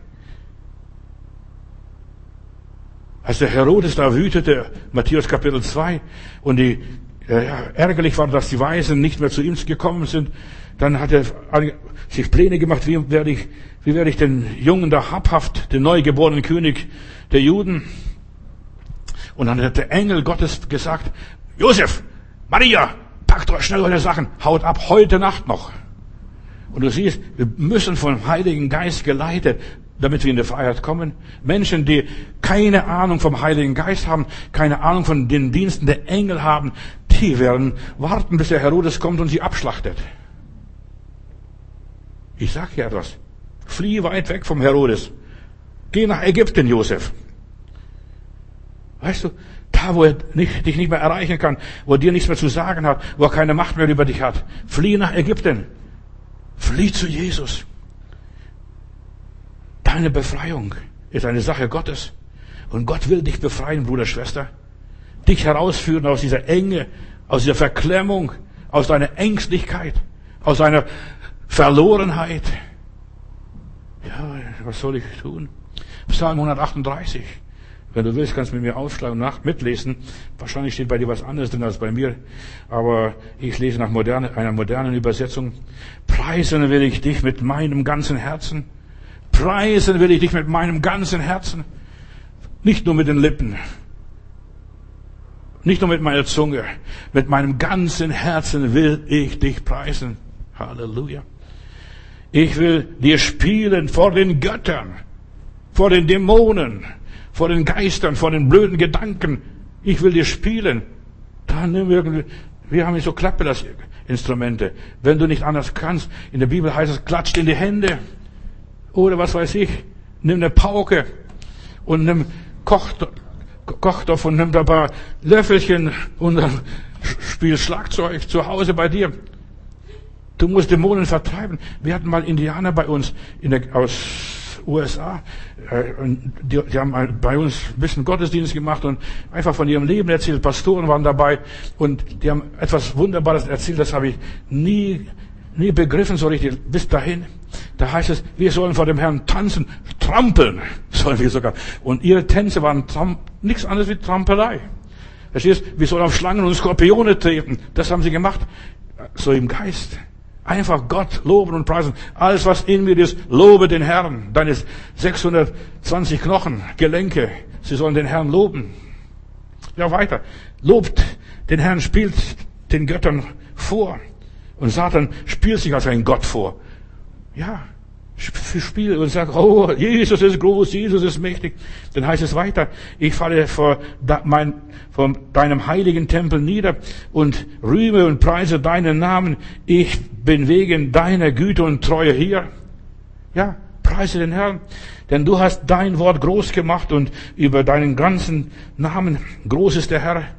Als der Herodes da wütete, Matthäus Kapitel 2, und ärgerlich war, dass die Weisen nicht mehr zu ihm gekommen sind, dann hat er sich Pläne gemacht, wie werde ich den Jungen da habhaft, den neugeborenen König der Juden. Und dann hat der Engel Gottes gesagt, Josef, Maria, packt euch schnell eure Sachen, haut ab, heute Nacht noch. Und du siehst, wir müssen vom Heiligen Geist geleitet, damit wir in die Freiheit kommen. Menschen, die keine Ahnung vom Heiligen Geist haben, keine Ahnung von den Diensten der Engel haben, die werden warten, bis der Herodes kommt und sie abschlachtet. Ich sag dir etwas. Flieh weit weg vom Herodes. Geh nach Ägypten, Josef. Weißt du, da, wo er dich nicht mehr erreichen kann, wo er dir nichts mehr zu sagen hat, wo er keine Macht mehr über dich hat. Flieh nach Ägypten. Flieh zu Jesus. Deine Befreiung ist eine Sache Gottes. Und Gott will dich befreien, Bruder, Schwester. Dich herausführen aus dieser Enge, aus dieser Verklemmung, aus deiner Ängstlichkeit, aus deiner Verlorenheit. Ja, was soll ich tun? Psalm 138. Wenn du willst, kannst du mit mir aufschlagen und mitlesen. Wahrscheinlich steht bei dir was anderes drin als bei mir. Aber ich lese nach einer modernen Übersetzung. Preisen will ich dich mit meinem ganzen Herzen. Preisen will ich dich mit meinem ganzen Herzen. Nicht nur mit den Lippen. Nicht nur mit meiner Zunge. Mit meinem ganzen Herzen will ich dich preisen. Halleluja. Ich will dir spielen vor den Göttern, vor den Dämonen, vor den Geistern, vor den blöden Gedanken. Ich will dir spielen. Da nimm irgendwie, wir haben nicht so Klappblasinstrumente. Wenn du nicht anders kannst, in der Bibel heißt es, klatscht in die Hände. Oder was weiß ich, nimm eine Pauke und nimm Kochtopf und nimm da ein paar Löffelchen und dann spiel Schlagzeug zu Hause bei dir. Du musst Dämonen vertreiben. Wir hatten mal Indianer bei uns aus USA. Die haben bei uns ein bisschen Gottesdienst gemacht und einfach von ihrem Leben erzählt. Pastoren waren dabei und die haben etwas Wunderbares erzählt. Das habe ich nie begriffen so richtig. Bis dahin. Da heißt es, wir sollen vor dem Herrn tanzen, trampeln, sollen wir sogar. Und ihre Tänze waren nichts anderes wie Trampelei. Verstehst? Wir sollen auf Schlangen und Skorpione treten. Das haben sie gemacht. So im Geist. Einfach Gott loben und preisen. Alles, was in mir ist, lobe den Herrn. Deine 620 Knochen, Gelenke, sie sollen den Herrn loben. Ja, weiter. Lobt den Herrn, spielt den Göttern vor. Und Satan spielt sich als ein Gott vor. Ja, spielt und sagt, oh, Jesus ist groß, Jesus ist mächtig. Dann heißt es weiter, ich falle vor deinem heiligen Tempel nieder und rühme und preise deinen Namen. Ich bin wegen deiner Güte und Treue hier. Ja, preise den Herrn, denn du hast dein Wort groß gemacht und über deinen ganzen Namen groß ist der Herr.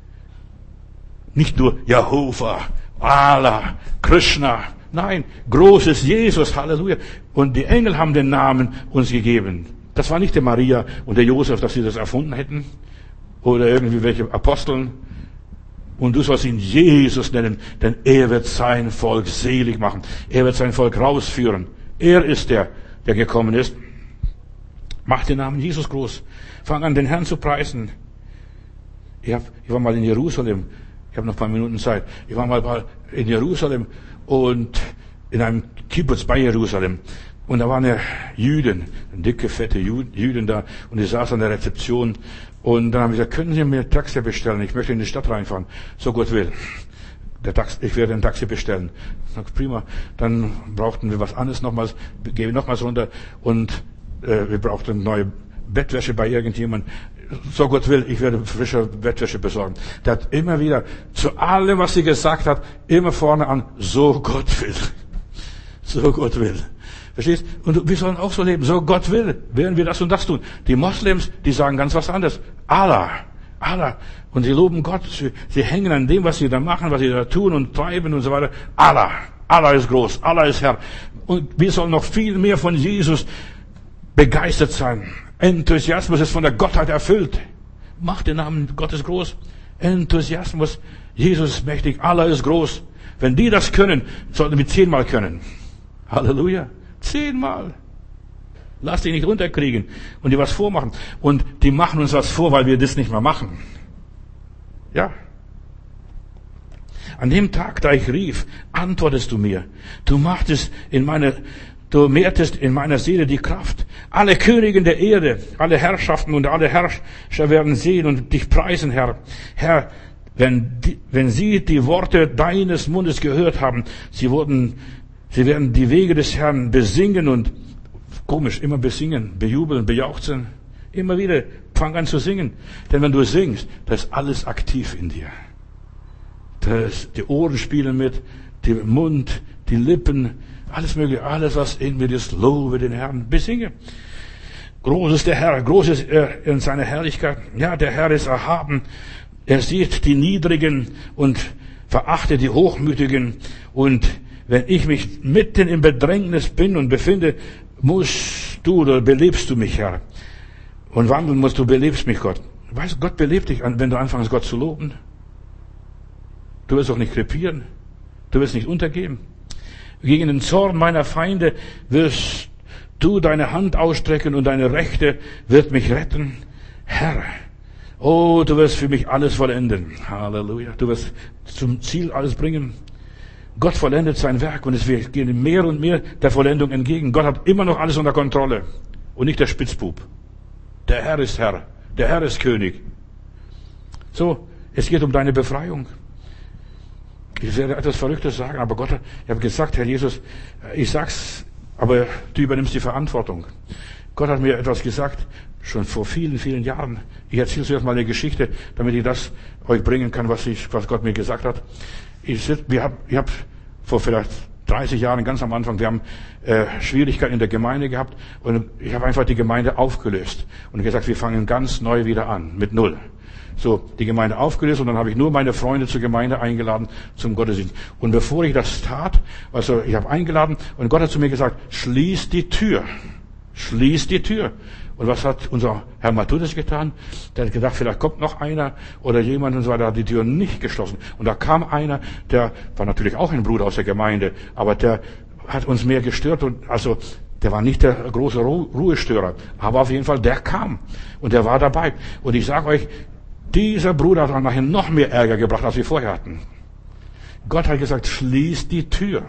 Nicht nur Jehova, Allah, Krishna. Nein, groß ist Jesus, Halleluja. Und die Engel haben den Namen uns gegeben. Das war nicht der Maria und der Josef, dass sie das erfunden hätten. Oder irgendwie welche Aposteln. Und du sollst ihn Jesus nennen, denn er wird sein Volk selig machen. Er wird sein Volk rausführen. Er ist der gekommen ist. Mach den Namen Jesus groß. Fang an, den Herrn zu preisen. Ich war mal in Jerusalem. Ich habe noch ein paar Minuten Zeit. Ich war mal in Jerusalem und in einem Kibbutz bei Jerusalem. Und da waren ja Jüden, dicke, fette Jüden da. Und die saßen an der Rezeption. Und dann haben sie gesagt, können Sie mir ein Taxi bestellen? Ich möchte in die Stadt reinfahren. So Gott will. Ich werde ein Taxi bestellen. Ich sag, prima. Dann brauchten wir was anderes nochmals. Gehen nochmals runter. Und wir brauchten neue Bettwäsche bei irgendjemandem. So Gott will, ich werde frische Bettwäsche besorgen. Der hat immer wieder zu allem, was sie gesagt hat, immer vorne an, so Gott will. So Gott will. Verstehst? Und wir sollen auch so leben. So Gott will, werden wir das und das tun. Die Moslems, die sagen ganz was anderes. Allah. Allah. Und sie loben Gott. Sie hängen an dem, was sie da machen, was sie da tun und treiben und so weiter. Allah. Allah ist groß. Allah ist Herr. Und wir sollen noch viel mehr von Jesus begeistert sein. Enthusiasmus ist von der Gottheit erfüllt. Macht den Namen Gottes groß. Enthusiasmus. Jesus ist mächtig. Allah ist groß. Wenn die das können, sollten wir 10-mal können. Halleluja. 10-mal. Lass dich nicht runterkriegen und dir was vormachen. Und die machen uns was vor, weil wir das nicht mehr machen. Ja. An dem Tag, da ich rief, antwortest du mir. Du mehrtest in meiner Seele die Kraft. Alle Könige der Erde, alle Herrschaften und alle Herrscher werden sehen und dich preisen, Herr. Herr, wenn sie die Worte deines Mundes gehört haben, sie werden die Wege des Herrn besingen und, komisch, immer besingen, bejubeln, bejauchzen. Immer wieder, fang an zu singen. Denn wenn du singst, da ist alles aktiv in dir. Die Ohren spielen mit, der Mund, die Lippen, alles mögliche, alles was in mir ist, lobe den Herrn, besinge. Groß ist der Herr, groß ist er in seiner Herrlichkeit. Ja, der Herr ist erhaben. Er sieht die Niedrigen und verachtet die Hochmütigen. Und wenn ich mich mitten im Bedrängnis bin und befinde, musst du oder belebst du mich, Herr. Und wandeln musst du, belebst mich, Gott. Weißt du, Gott belebt dich, wenn du anfängst, Gott zu loben. Du wirst auch nicht krepieren. Du wirst nicht untergehen. Gegen den Zorn meiner Feinde wirst du deine Hand ausstrecken und deine Rechte wird mich retten. Herr, oh, du wirst für mich alles vollenden. Halleluja. Du wirst zum Ziel alles bringen. Gott vollendet sein Werk und wir gehen mehr und mehr der Vollendung entgegen. Gott hat immer noch alles unter Kontrolle und nicht der Spitzbub. Der Herr ist Herr. Der Herr ist König. So, es geht um deine Befreiung. Ich werde etwas Verrücktes sagen, aber Gott, ich habe gesagt, Herr Jesus, ich sag's, aber du übernimmst die Verantwortung. Gott hat mir etwas gesagt, schon vor vielen, vielen Jahren. Ich erzähle zuerst mal eine Geschichte, damit ich das euch bringen kann, was Gott mir gesagt hat. Ich habe vor vielleicht 30 Jahren, ganz am Anfang, wir haben Schwierigkeiten in der Gemeinde gehabt und ich habe einfach die Gemeinde aufgelöst und gesagt, wir fangen ganz neu wieder an, mit Null. So, die Gemeinde aufgelöst und dann habe ich nur meine Freunde zur Gemeinde eingeladen zum Gottesdienst. Und bevor ich das tat, also ich habe eingeladen und Gott hat zu mir gesagt, schließ die Tür. Schließ die Tür. Und was hat unser Herr Matthäus getan? Der hat gedacht, vielleicht kommt noch einer oder jemand und so weiter, hat die Tür nicht geschlossen. Und da kam einer, der war natürlich auch ein Bruder aus der Gemeinde, aber der hat uns mehr gestört und also der war nicht der große Ruhestörer, aber auf jeden Fall der kam und der war dabei. Und ich sage euch, dieser Bruder hat nachher noch mehr Ärger gebracht, als wir vorher hatten. Gott hat gesagt, schließ die Tür.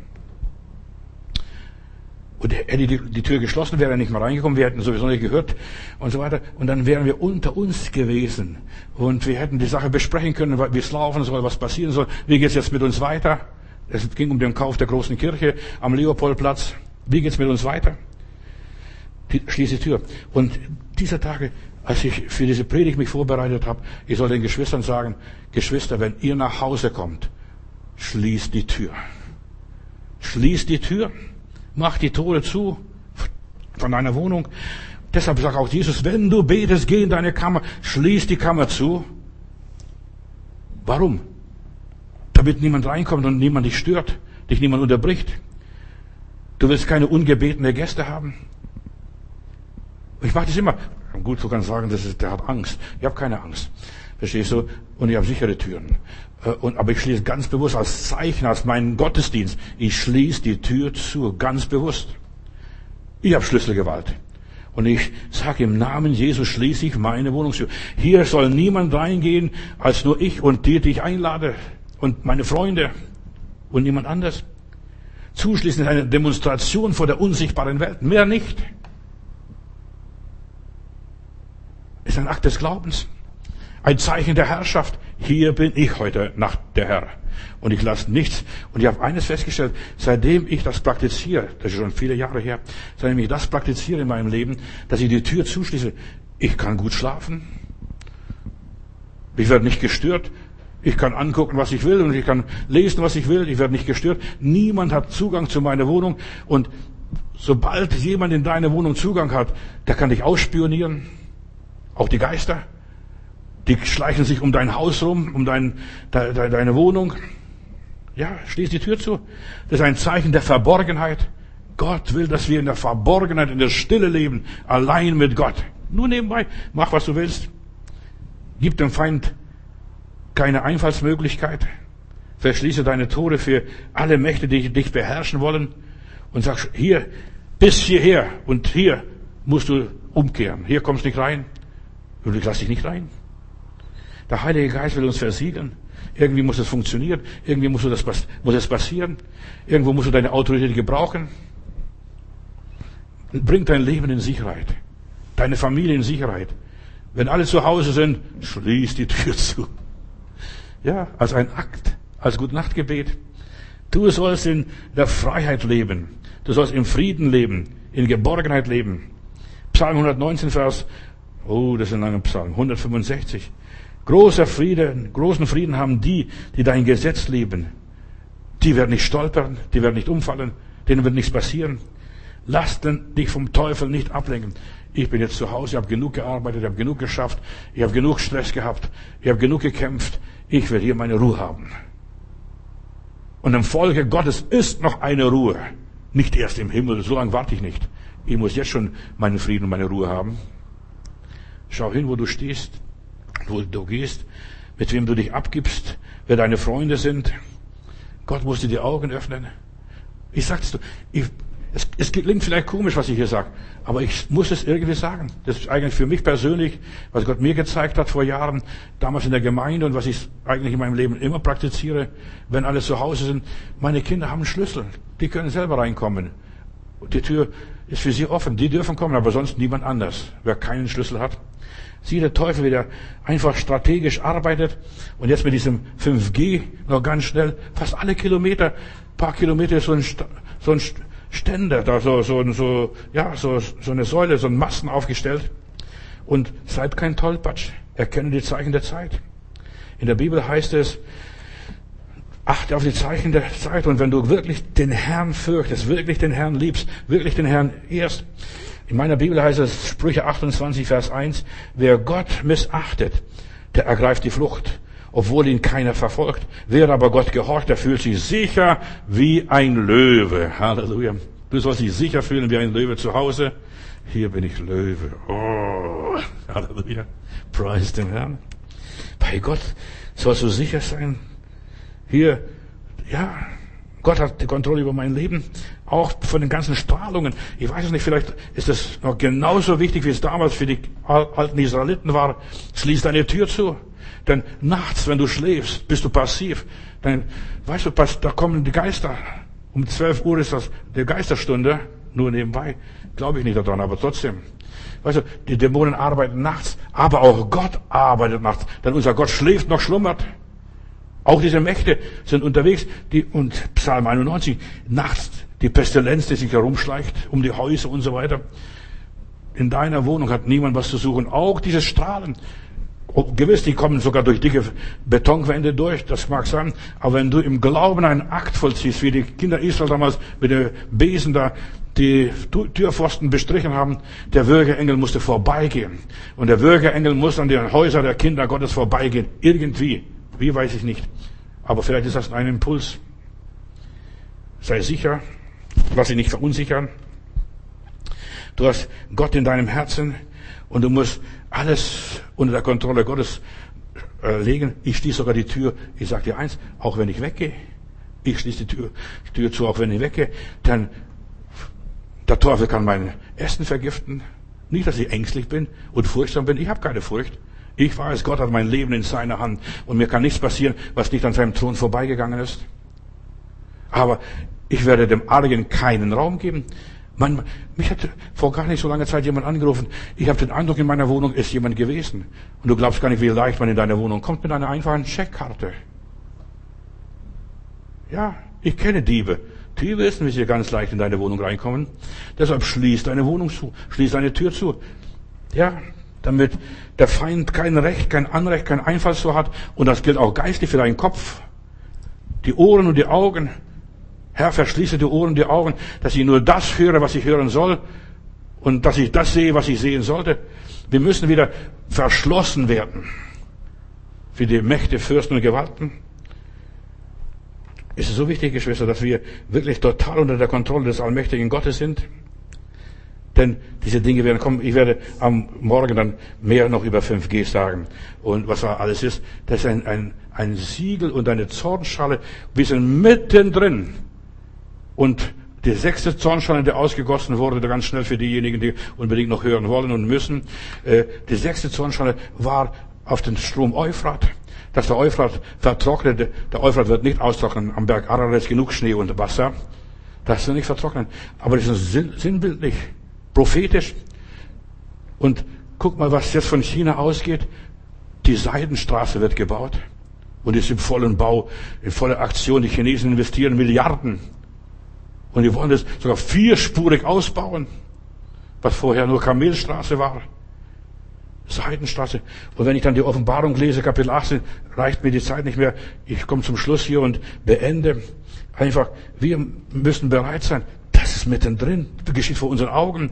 Und hätte die Tür geschlossen, wäre er nicht mehr reingekommen, wir hätten sowieso nicht gehört und so weiter. Und dann wären wir unter uns gewesen. Und wir hätten die Sache besprechen können, wie es laufen soll, was passieren soll. Wie geht's jetzt mit uns weiter? Es ging um den Kauf der großen Kirche am Leopoldplatz. Wie geht's mit uns weiter? Schließ die Tür. Und dieser Tage, als ich für diese Predigt mich vorbereitet habe, ich soll den Geschwistern sagen, Geschwister, wenn ihr nach Hause kommt, schließt die Tür. Schließt die Tür. Mach die Tore zu von deiner Wohnung. Deshalb sagt auch Jesus, wenn du betest, geh in deine Kammer, schließ die Kammer zu. Warum? Damit niemand reinkommt und niemand dich stört, dich niemand unterbricht. Du willst keine ungebetene Gäste haben. Ich mache das immer. Gut, du kannst sagen, der hat Angst. Ich habe keine Angst. Verstehst du? Und ich habe sichere Türen. Aber ich schließe ganz bewusst als Zeichen, als meinen Gottesdienst. Ich schließe die Tür zu, ganz bewusst. Ich habe Schlüsselgewalt. Und ich sage, im Namen Jesus schließe ich meine Wohnungstür. Hier soll niemand reingehen, als nur ich und die ich einlade. Und meine Freunde. Und niemand anders. Zuschließen ist eine Demonstration vor der unsichtbaren Welt. Mehr nicht. Ist ein Akt des Glaubens. Ein Zeichen der Herrschaft. Hier bin ich heute Nacht der Herr. Und ich lasse nichts. Und ich habe eines festgestellt, seitdem ich das praktiziere, das ist schon viele Jahre her, seitdem ich das praktiziere in meinem Leben, dass ich die Tür zuschließe, ich kann gut schlafen. Ich werde nicht gestört. Ich kann angucken, was ich will und ich kann lesen, was ich will. Ich werde nicht gestört. Niemand hat Zugang zu meiner Wohnung. Und Sobald jemand in deine Wohnung Zugang hat, der kann dich ausspionieren. Auch die Geister. Die schleichen sich um dein Haus rum, um deine Wohnung. Ja, schließ die Tür zu. Das ist ein Zeichen der Verborgenheit. Gott will, dass wir in der Verborgenheit, in der Stille leben, allein mit Gott. Nur nebenbei, mach was du willst. Gib dem Feind keine Einfallsmöglichkeit. Verschließe deine Tore für alle Mächte, die dich beherrschen wollen. Und sag, hier, bis hierher und hier musst du umkehren. Hier kommst du nicht rein. Und ich lass dich nicht rein. Der Heilige Geist will uns versiegeln. Irgendwie muss es funktionieren. Irgendwie muss es passieren. Irgendwo musst du deine Autorität gebrauchen. Bring dein Leben in Sicherheit. Deine Familie in Sicherheit. Wenn alle zu Hause sind, schließ die Tür zu. Ja, als ein Akt, als Gute-Nacht-Gebet. Du sollst in der Freiheit leben. Du sollst im Frieden leben, in Geborgenheit leben. Psalm 119, das ist ein langer Psalm, 165. Großen Frieden haben die dein Gesetz lieben. Die werden nicht stolpern, die werden nicht umfallen, denen wird nichts passieren. Lass dich vom Teufel nicht ablenken. Ich bin jetzt zu Hause, ich habe genug gearbeitet, ich habe genug geschafft, ich habe genug Stress gehabt, ich habe genug gekämpft. Ich will hier meine Ruhe haben. Und im Volke Gottes ist noch eine Ruhe. Nicht erst im Himmel, so lange warte ich nicht. Ich muss jetzt schon meinen Frieden und meine Ruhe haben. Schau hin, wo du stehst, wo du gehst, mit wem du dich abgibst, wer deine Freunde sind. Gott muss dir die Augen öffnen. Ich sag's dir, es klingt vielleicht komisch, was ich hier sage, aber ich muss es irgendwie sagen. Das ist eigentlich für mich persönlich, was Gott mir gezeigt hat vor Jahren, damals in der Gemeinde und was ich eigentlich in meinem Leben immer praktiziere, wenn alle zu Hause sind. Meine Kinder haben einen Schlüssel. Die können selber reinkommen. Die Tür ist für sie offen. Die dürfen kommen, aber sonst niemand anders. Wer keinen Schlüssel hat. Sieh, der Teufel, wie der einfach strategisch arbeitet. Und jetzt mit diesem 5G noch ganz schnell, fast alle Kilometer, paar Kilometer ist so ein Ständer, da so eine Säule, so ein Masten aufgestellt. Und seid kein Tollpatsch. Erkenne die Zeichen der Zeit. In der Bibel heißt es, achte auf die Zeichen der Zeit. Und wenn du wirklich den Herrn fürchtest, wirklich den Herrn liebst, wirklich den Herrn ehrst. In meiner Bibel heißt es, Sprüche 28, Vers 1, wer Gott missachtet, der ergreift die Flucht, obwohl ihn keiner verfolgt. Wer aber Gott gehorcht, der fühlt sich sicher wie ein Löwe. Halleluja. Du sollst dich sicher fühlen wie ein Löwe zu Hause. Hier bin ich Löwe. Oh, Halleluja. Preis den Herrn. Bei Gott sollst du sicher sein. Hier, ja, Gott hat die Kontrolle über mein Leben, auch von den ganzen Strahlungen. Ich weiß es nicht, vielleicht ist das noch genauso wichtig, wie es damals für die alten Israeliten war. Schließ deine Tür zu. Denn nachts, wenn du schläfst, bist du passiv. Dann, weißt du, da kommen die Geister. Um 12 Uhr ist das die Geisterstunde. Nur nebenbei. Glaube ich nicht daran, aber trotzdem. Weißt du, die Dämonen arbeiten nachts, aber auch Gott arbeitet nachts. Denn unser Gott schläft noch schlummert. Auch diese Mächte sind unterwegs, und Psalm 91, nachts die Pestilenz, die sich herumschleicht, um die Häuser und so weiter. In deiner Wohnung hat niemand was zu suchen. Auch diese Strahlen. Gewiss, die kommen sogar durch dicke Betonwände durch, das mag sein. Aber wenn du im Glauben einen Akt vollziehst, wie die Kinder Israel damals mit dem Besen da die Türpfosten bestrichen haben, der Würgeengel musste vorbeigehen. Und der Würgeengel muss an den Häusern der Kinder Gottes vorbeigehen. Irgendwie. Wie, weiß ich nicht. Aber vielleicht ist das ein Impuls. Sei sicher. Lass dich nicht verunsichern. Du hast Gott in deinem Herzen und du musst alles unter der Kontrolle Gottes legen. Ich schließe sogar die Tür. Ich sage dir eins, auch wenn ich weggehe. Ich schließe die Tür zu, auch wenn ich weggehe. Denn der Teufel kann mein Essen vergiften. Nicht, dass ich ängstlich bin und furchtsam bin. Ich habe keine Furcht. Ich weiß, Gott hat mein Leben in seiner Hand. Und mir kann nichts passieren, was nicht an seinem Thron vorbeigegangen ist. Aber ich werde dem Argen keinen Raum geben. Mich hat vor gar nicht so langer Zeit jemand angerufen. Ich habe den Eindruck, in meiner Wohnung ist jemand gewesen. Und du glaubst gar nicht, wie leicht man in deine Wohnung kommt mit einer einfachen Checkkarte. Ja, ich kenne Diebe. Diebe wissen, wie sie ganz leicht in deine Wohnung reinkommen. Deshalb schließ deine Wohnung zu. Schließ deine Tür zu. Ja, damit der Feind kein Recht, kein Anrecht, kein Einfall so hat. Und das gilt auch geistlich für deinen Kopf. Die Ohren und die Augen. Herr, verschließe die Ohren, die Augen, dass ich nur das höre, was ich hören soll und dass ich das sehe, was ich sehen sollte. Wir müssen wieder verschlossen werden für die Mächte, Fürsten und Gewalten. Es ist so wichtig, Geschwister, dass wir wirklich total unter der Kontrolle des allmächtigen Gottes sind. Denn diese Dinge werden kommen. Ich werde am Morgen dann mehr noch über 5G sagen. Und was da alles ist, das ist ein Siegel und eine Zornschale. Wir sind mittendrin. Und die 6. Zornschale, die ausgegossen wurde, ganz schnell für diejenigen, die unbedingt noch hören wollen und müssen. Die 6. Zornschale war auf den Strom Euphrat. Dass der Euphrat vertrocknet. Der Euphrat wird nicht austrocknen. Am Berg Ararat ist genug Schnee und Wasser. Das wird nicht vertrocknen. Aber das ist sinnbildlich, prophetisch. Und guck mal, was jetzt von China ausgeht. Die Seidenstraße wird gebaut. Und ist im vollen Bau, in voller Aktion. Die Chinesen investieren Milliarden. Und die wollen das sogar 4-spurig ausbauen. Was vorher nur Kamelstraße war. Seidenstraße. Und wenn ich dann die Offenbarung lese, Kapitel 18, reicht mir die Zeit nicht mehr. Ich komme zum Schluss hier und beende. Einfach, wir müssen bereit sein. Das ist mittendrin. Das geschieht vor unseren Augen.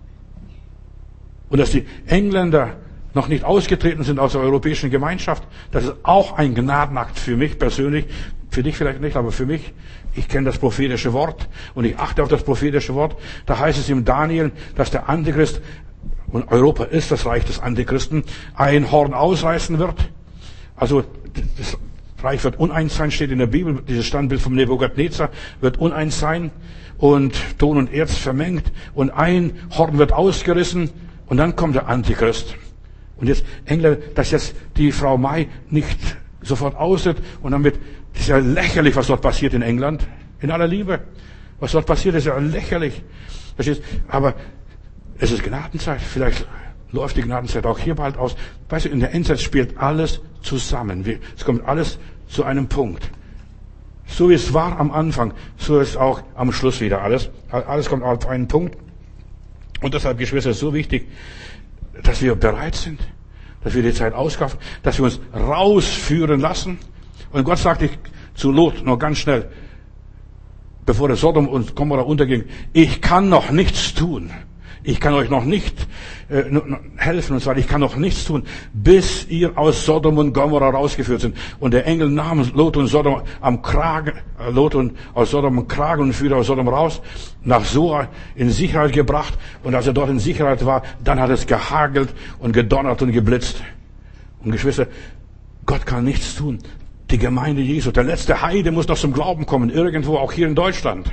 Und dass die Engländer noch nicht ausgetreten sind aus der europäischen Gemeinschaft, das ist auch ein Gnadenakt für mich persönlich. Für dich vielleicht nicht, aber für mich. Ich kenne das prophetische Wort und ich achte auf das prophetische Wort. Da heißt es im Daniel, dass der Antichrist, und Europa ist das Reich des Antichristen, ein Horn ausreißen wird. Also das Reich wird uneins sein, steht in der Bibel. Dieses Standbild vom Nebukadnezar wird uneins sein und Ton und Erz vermengt und ein Horn wird ausgerissen und dann kommt der Antichrist. Und jetzt England, dass jetzt die Frau May nicht sofort austritt und damit, das ist ja lächerlich, was dort passiert in England. In aller Liebe. Was dort passiert, ist ja lächerlich. Verstehst? Aber es ist Gnadenzeit. Vielleicht läuft die Gnadenzeit auch hier bald aus. Weißt du, in der Endzeit spielt alles zusammen. Es kommt alles zu einem Punkt. So wie es war am Anfang, so ist auch am Schluss wieder alles. Alles kommt auf einen Punkt. Und deshalb, Geschwister, ist es so wichtig, dass wir bereit sind, dass wir die Zeit auskaufen, dass wir uns rausführen lassen. Und Gott sagte zu Lot noch ganz schnell, bevor der Sodom und Gomorra unterging, ich kann noch nichts tun. Ich kann euch noch nicht helfen, und zwar, ich kann noch nichts tun, bis ihr aus Sodom und Gomorra rausgeführt sind. Und der Engel nahm Lot und Sodom am Kragen, Lot und aus Sodom am Kragen und führte aus Sodom raus, nach Soar in Sicherheit gebracht. Und als er dort in Sicherheit war, dann hat es gehagelt und gedonnert und geblitzt. Und Geschwister, Gott kann nichts tun. Die Gemeinde Jesu, der letzte Heide muss noch zum Glauben kommen, irgendwo, auch hier in Deutschland.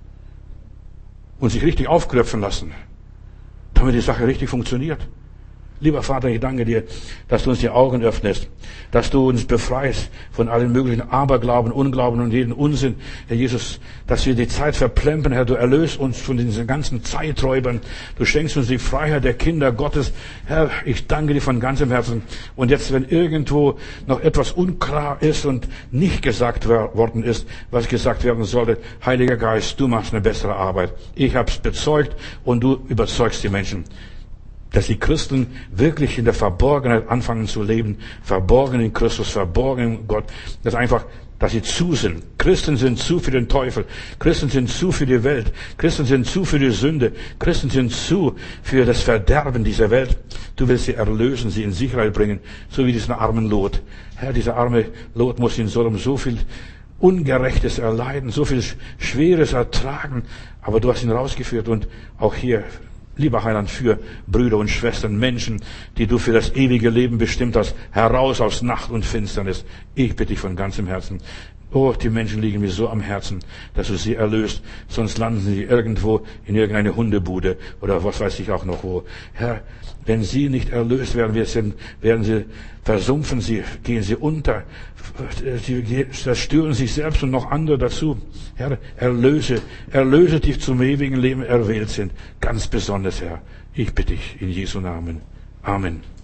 Und sich richtig aufklöpfen lassen, damit die Sache richtig funktioniert. Lieber Vater, ich danke dir, dass du uns die Augen öffnest, dass du uns befreist von allen möglichen Aberglauben, Unglauben und jeden Unsinn, Herr Jesus, dass wir die Zeit verplempern, Herr, du erlöst uns von diesen ganzen Zeiträubern, du schenkst uns die Freiheit der Kinder Gottes. Herr, ich danke dir von ganzem Herzen. Und jetzt, wenn irgendwo noch etwas unklar ist und nicht gesagt worden ist, was gesagt werden sollte, Heiliger Geist, du machst eine bessere Arbeit. Ich hab's bezeugt und du überzeugst die Menschen, dass die Christen wirklich in der Verborgenheit anfangen zu leben, verborgen in Christus, verborgen in Gott, dass sie zu sind. Christen sind zu für den Teufel, Christen sind zu für die Welt, Christen sind zu für die Sünde, Christen sind zu für das Verderben dieser Welt. Du willst sie erlösen, sie in Sicherheit bringen, so wie diesen armen Lot. Herr, dieser arme Lot muss in Sodom so viel Ungerechtes erleiden, so viel Schweres ertragen, aber du hast ihn rausgeführt und auch hier, lieber Heiland, für Brüder und Schwestern, Menschen, die du für das ewige Leben bestimmt hast, heraus aus Nacht und Finsternis. Ich bitte dich von ganzem Herzen. Oh, die Menschen liegen mir so am Herzen, dass du sie erlöst. Sonst landen sie irgendwo in irgendeine Hundebude oder was weiß ich auch noch wo. Herr, wenn sie nicht erlöst werden, werden sie versumpfen, gehen sie unter. Sie zerstören sich selbst und noch andere dazu. Herr, erlöse dich zum ewigen Leben erwählt sind. Ganz besonders, Herr. Ich bitte dich in Jesu Namen. Amen.